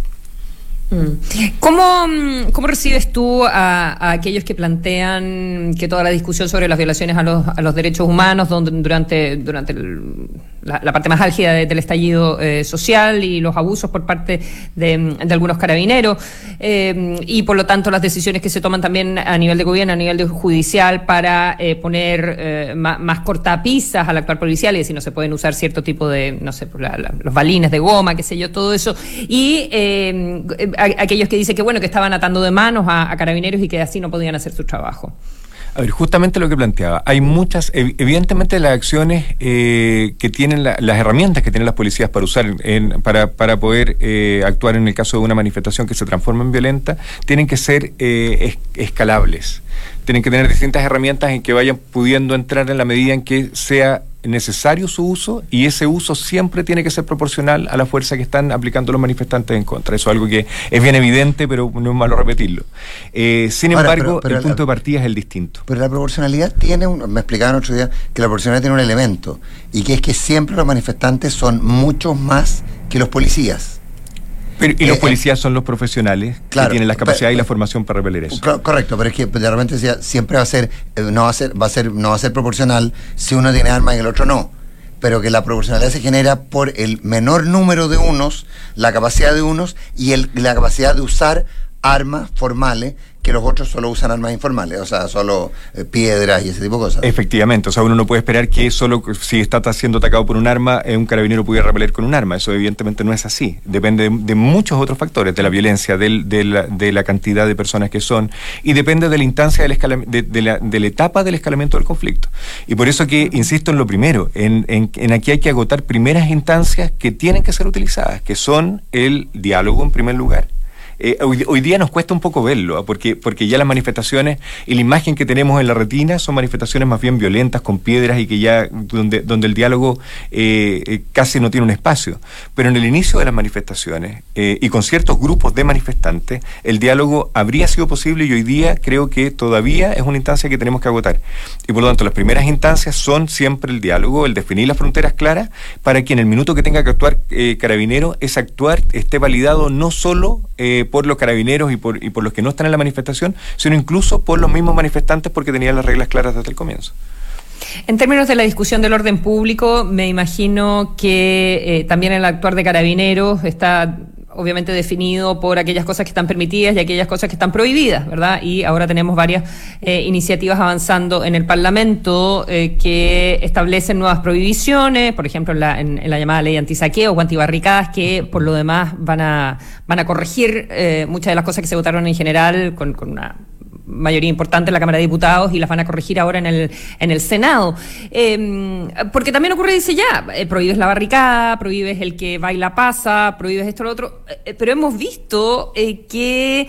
¿Cómo, ¿Cómo recibes tú a, a aquellos que plantean que toda la discusión sobre las violaciones a los, a los derechos humanos donde, durante, durante el, la, la parte más álgida de, del estallido eh, social y los abusos por parte de, de algunos carabineros eh, y por lo tanto las decisiones que se toman también a nivel de gobierno, a nivel de judicial para eh, poner eh, más, más cortapisas al actuar policial y decir no se pueden usar cierto tipo de, no sé, la, la, los balines de goma, qué sé yo, todo eso y eh, a, aquellos que dicen que bueno, que estaban atando de manos a, a carabineros y que así no podían hacer su trabajo. A ver, justamente lo que planteaba, hay muchas, evidentemente las acciones eh, que tienen, la, las herramientas que tienen las policías para usar, en, para, para poder eh, actuar en el caso de una manifestación que se transforma en violenta, tienen que ser eh, es, escalables, tienen que tener distintas herramientas en que vayan pudiendo entrar en la medida en que sea necesario su uso y ese uso siempre tiene que ser proporcional a la fuerza que están aplicando los manifestantes en contra. Eso es algo que es bien evidente, pero no es malo repetirlo. Eh, sin Ahora, embargo, pero, pero el punto la, de partida es el distinto. Pero la proporcionalidad tiene, un, me explicaban otro día, que la proporcionalidad tiene un elemento, y que es que siempre los manifestantes son muchos más que los policías. Pero, y los eh, policías son los profesionales claro, que tienen la capacidad pero, y la formación para repeler eso. Correcto, pero es que de repente decía, siempre va a ser, no va a ser, va a ser, no va a ser proporcional si uno tiene armas y el otro no. Pero que la proporcionalidad se genera por el menor número de unos, la capacidad de unos y el, la capacidad de usar armas formales, que los otros solo usan armas informales, o sea, solo eh, piedras y ese tipo de cosas. Efectivamente, o sea, uno no puede esperar que solo si está siendo atacado por un arma, eh, un carabinero pudiera repeler con un arma. Eso evidentemente no es así. Depende de, de muchos otros factores, de la violencia, del, de, la, de la cantidad de personas que son, y depende de la instancia del escala, de, de, la, de la etapa del escalamiento del conflicto. Y por eso que insisto en lo primero, en, en, en aquí hay que agotar primeras instancias que tienen que ser utilizadas, que son el diálogo en primer lugar. Eh, hoy, hoy día nos cuesta un poco verlo, ¿eh? porque, porque ya las manifestaciones y la imagen que tenemos en la retina son manifestaciones más bien violentas, con piedras y que ya donde, donde el diálogo eh, eh, casi no tiene un espacio. Pero en el inicio de las manifestaciones eh, y con ciertos grupos de manifestantes, el diálogo habría sido posible y hoy día creo que todavía es una instancia que tenemos que agotar. Y por lo tanto las primeras instancias son siempre el diálogo, el definir las fronteras claras para que en el minuto que tenga que actuar eh, carabinero, ese actuar esté validado no solo eh, por los carabineros y por, y por los que no están en la manifestación, sino incluso por los mismos manifestantes porque tenían las reglas claras desde el comienzo. En términos de la discusión del orden público, me imagino que eh, también el actuar de carabineros está obviamente definido por aquellas cosas que están permitidas y aquellas cosas que están prohibidas, ¿verdad? Y ahora tenemos varias eh, iniciativas avanzando en el Parlamento eh, que establecen nuevas prohibiciones, por ejemplo en la, en, en la llamada ley antisaqueo o antibarricadas, que por lo demás van a van a corregir eh, muchas de las cosas que se votaron en general con, con una mayoría importante en la Cámara de Diputados y las van a corregir ahora en el en el Senado. Eh, porque también ocurre, dice ya, eh, prohíbes la barricada, prohíbes el que baila pasa, prohíbes esto o lo otro, eh, pero hemos visto eh, que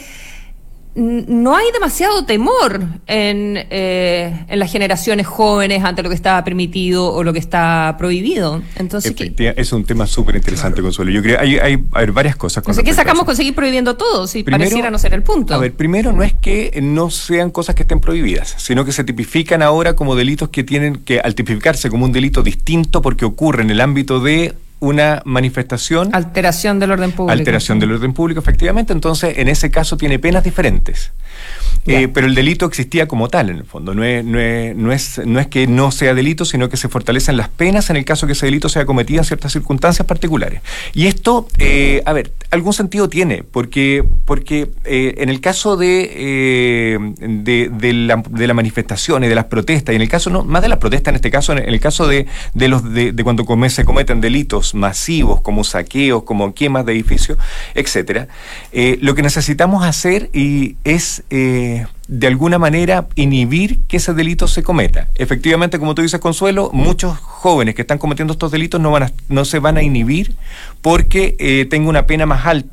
no hay demasiado temor en, eh, en las generaciones jóvenes ante lo que está permitido o lo que está prohibido. Entonces, ¿qué? Es un tema súper interesante, claro. Consuelo. Yo creo hay, hay, hay varias cosas. Con no sé qué sacamos con seguir prohibiendo todo, si primero, pareciera no ser el punto. A ver, primero no es que no sean cosas que estén prohibidas, sino que se tipifican ahora como delitos que tienen que, al tipificarse como un delito distinto porque ocurre en el ámbito de una manifestación. Alteración del orden público. Alteración del orden público, efectivamente. Entonces, en ese caso tiene penas diferentes. Eh, pero el delito existía como tal, en el fondo. No es, no, es, no, es, no es que no sea delito, sino que se fortalecen las penas en el caso que ese delito sea cometido en ciertas circunstancias particulares. Y esto, eh, a ver, algún sentido tiene, porque, porque eh, en el caso de, eh, de, de, la, de la manifestación y de las protestas, y en el caso, no más de las protestas en este caso, en el caso de, de, los, de, de cuando come, se cometen delitos masivos, como saqueos, como quemas de edificios, etcétera, eh, lo que necesitamos hacer y es Eh, de alguna manera inhibir que ese delito se cometa. Efectivamente, como tú dices, Consuelo, muchos jóvenes que están cometiendo estos delitos no van a, no se van a inhibir porque eh, tenga una pena más alta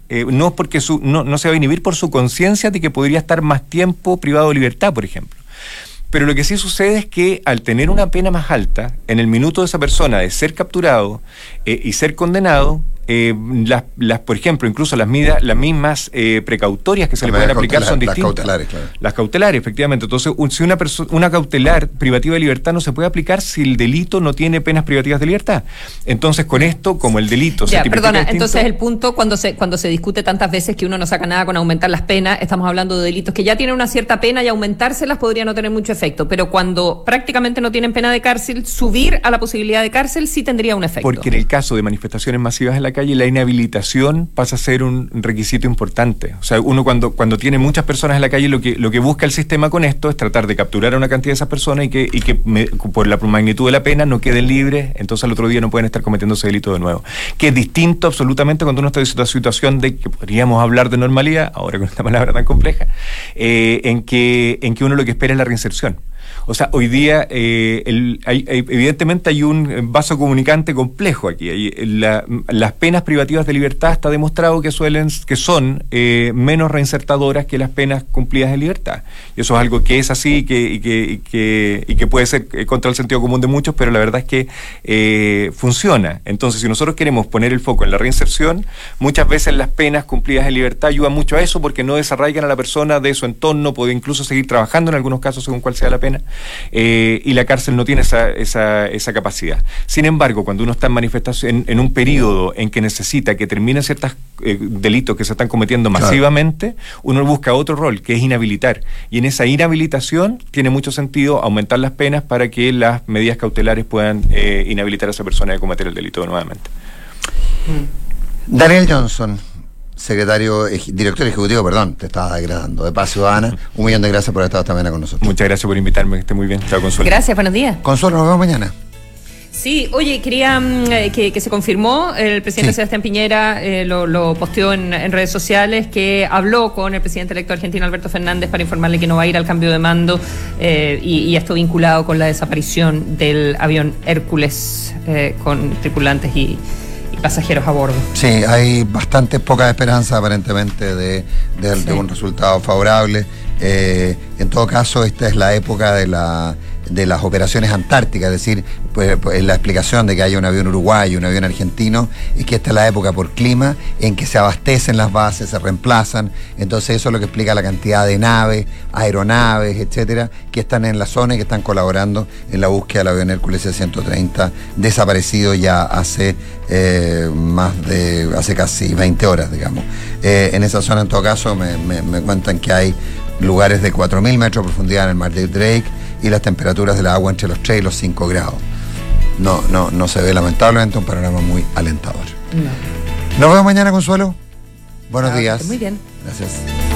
eh, no porque su, no, no se va a inhibir por su conciencia de que podría estar más tiempo privado de libertad, por ejemplo. Pero lo que sí sucede es que al tener una pena más alta, en el minuto de esa persona de ser capturado eh, y ser condenado, eh, las, las, por ejemplo, incluso las, medidas, las mismas eh, precautorias que se le pueden aplicar son distintas. Las cautelares, claro. Las cautelares, efectivamente. Entonces, un, si una, perso- una cautelar privativa de libertad no se puede aplicar si el delito no tiene penas privativas de libertad. Entonces, con esto, como el delito ya, se perdona, distinto, entonces el punto, cuando se cuando se discute tantas veces que uno no saca nada con aumentar las penas, estamos hablando de delitos que ya tienen una cierta pena y aumentárselas podría no tener mucho efecto, pero cuando prácticamente no tienen pena de cárcel, subir a la posibilidad de cárcel sí tendría un efecto. Porque en el caso de manifestaciones masivas en la calle, la inhabilitación pasa a ser un requisito importante. O sea, uno cuando, cuando tiene muchas personas en la calle, lo que, lo que busca el sistema con esto es tratar de capturar a una cantidad de esas personas y que, y que me, por la magnitud de la pena no queden libres, entonces al otro día no pueden estar cometiendo ese delito de nuevo. Que es distinto absolutamente cuando uno está en una situación de que podríamos hablar de normalidad, ahora con esta palabra tan compleja, eh, en, que, en que uno lo que espera es la reinserción. O sea, hoy día eh, el, hay, hay, evidentemente hay un vaso comunicante complejo aquí. Hay, la, las penas privativas de libertad está demostrado que suelen que son eh, menos reinsertadoras que las penas cumplidas de libertad. Y eso es algo que es así y que, y que, y que, y que puede ser contra el sentido común de muchos, pero la verdad es que eh, funciona. Entonces, si nosotros queremos poner el foco en la reinserción, muchas veces las penas cumplidas de libertad ayudan mucho a eso porque no desarraigan a la persona de su entorno, puede incluso seguir trabajando en algunos casos según cuál sea la pena. Eh, y la cárcel no tiene esa, esa, esa capacidad. Sin embargo, cuando uno está en manifestación, en, en un periodo en que necesita que terminen ciertos eh, delitos que se están cometiendo masivamente, claro, uno busca otro rol, que es inhabilitar. Y en esa inhabilitación tiene mucho sentido aumentar las penas para que las medidas cautelares puedan eh, inhabilitar a esa persona de cometer el delito nuevamente. Daniel Johnson, secretario, director ejecutivo, perdón, te estaba degradando, de Paz Ciudadana. Un millón de gracias por haber estado esta mañana con nosotros. Muchas gracias por invitarme, que esté muy bien. Chao, Consuelo. Gracias, buenos días. Consuelo, nos vemos mañana. Sí, oye, quería eh, que, que se confirmó, el presidente sí. Sebastián Piñera eh, lo, lo posteó en, en redes sociales, que habló con el presidente electo argentino Alberto Fernández para informarle que no va a ir al cambio de mando eh, y, y esto vinculado con la desaparición del avión Hércules eh, con tripulantes y pasajeros a bordo. Sí, hay bastante poca esperanza aparentemente de, de, sí. de un resultado favorable. Eh, en todo caso, esta es la época de la de las operaciones antárticas, es decir, pues, pues, la explicación de que haya un avión uruguayo y un avión argentino es que esta es la época por clima en que se abastecen las bases, se reemplazan, entonces eso es lo que explica la cantidad de naves, aeronaves, etcétera, que están en la zona y que están colaborando en la búsqueda del avión Hércules C ciento treinta, desaparecido ya hace eh, más de, hace casi veinte horas, digamos. Eh, en esa zona, en todo caso, me, me, me cuentan que hay lugares de cuatro mil metros de profundidad en el mar de Drake y las temperaturas del agua entre los tres y los cinco grados. No, no, no se ve lamentablemente un panorama muy alentador. No. Nos vemos mañana, Consuelo. Buenos claro, días. Muy bien. Gracias.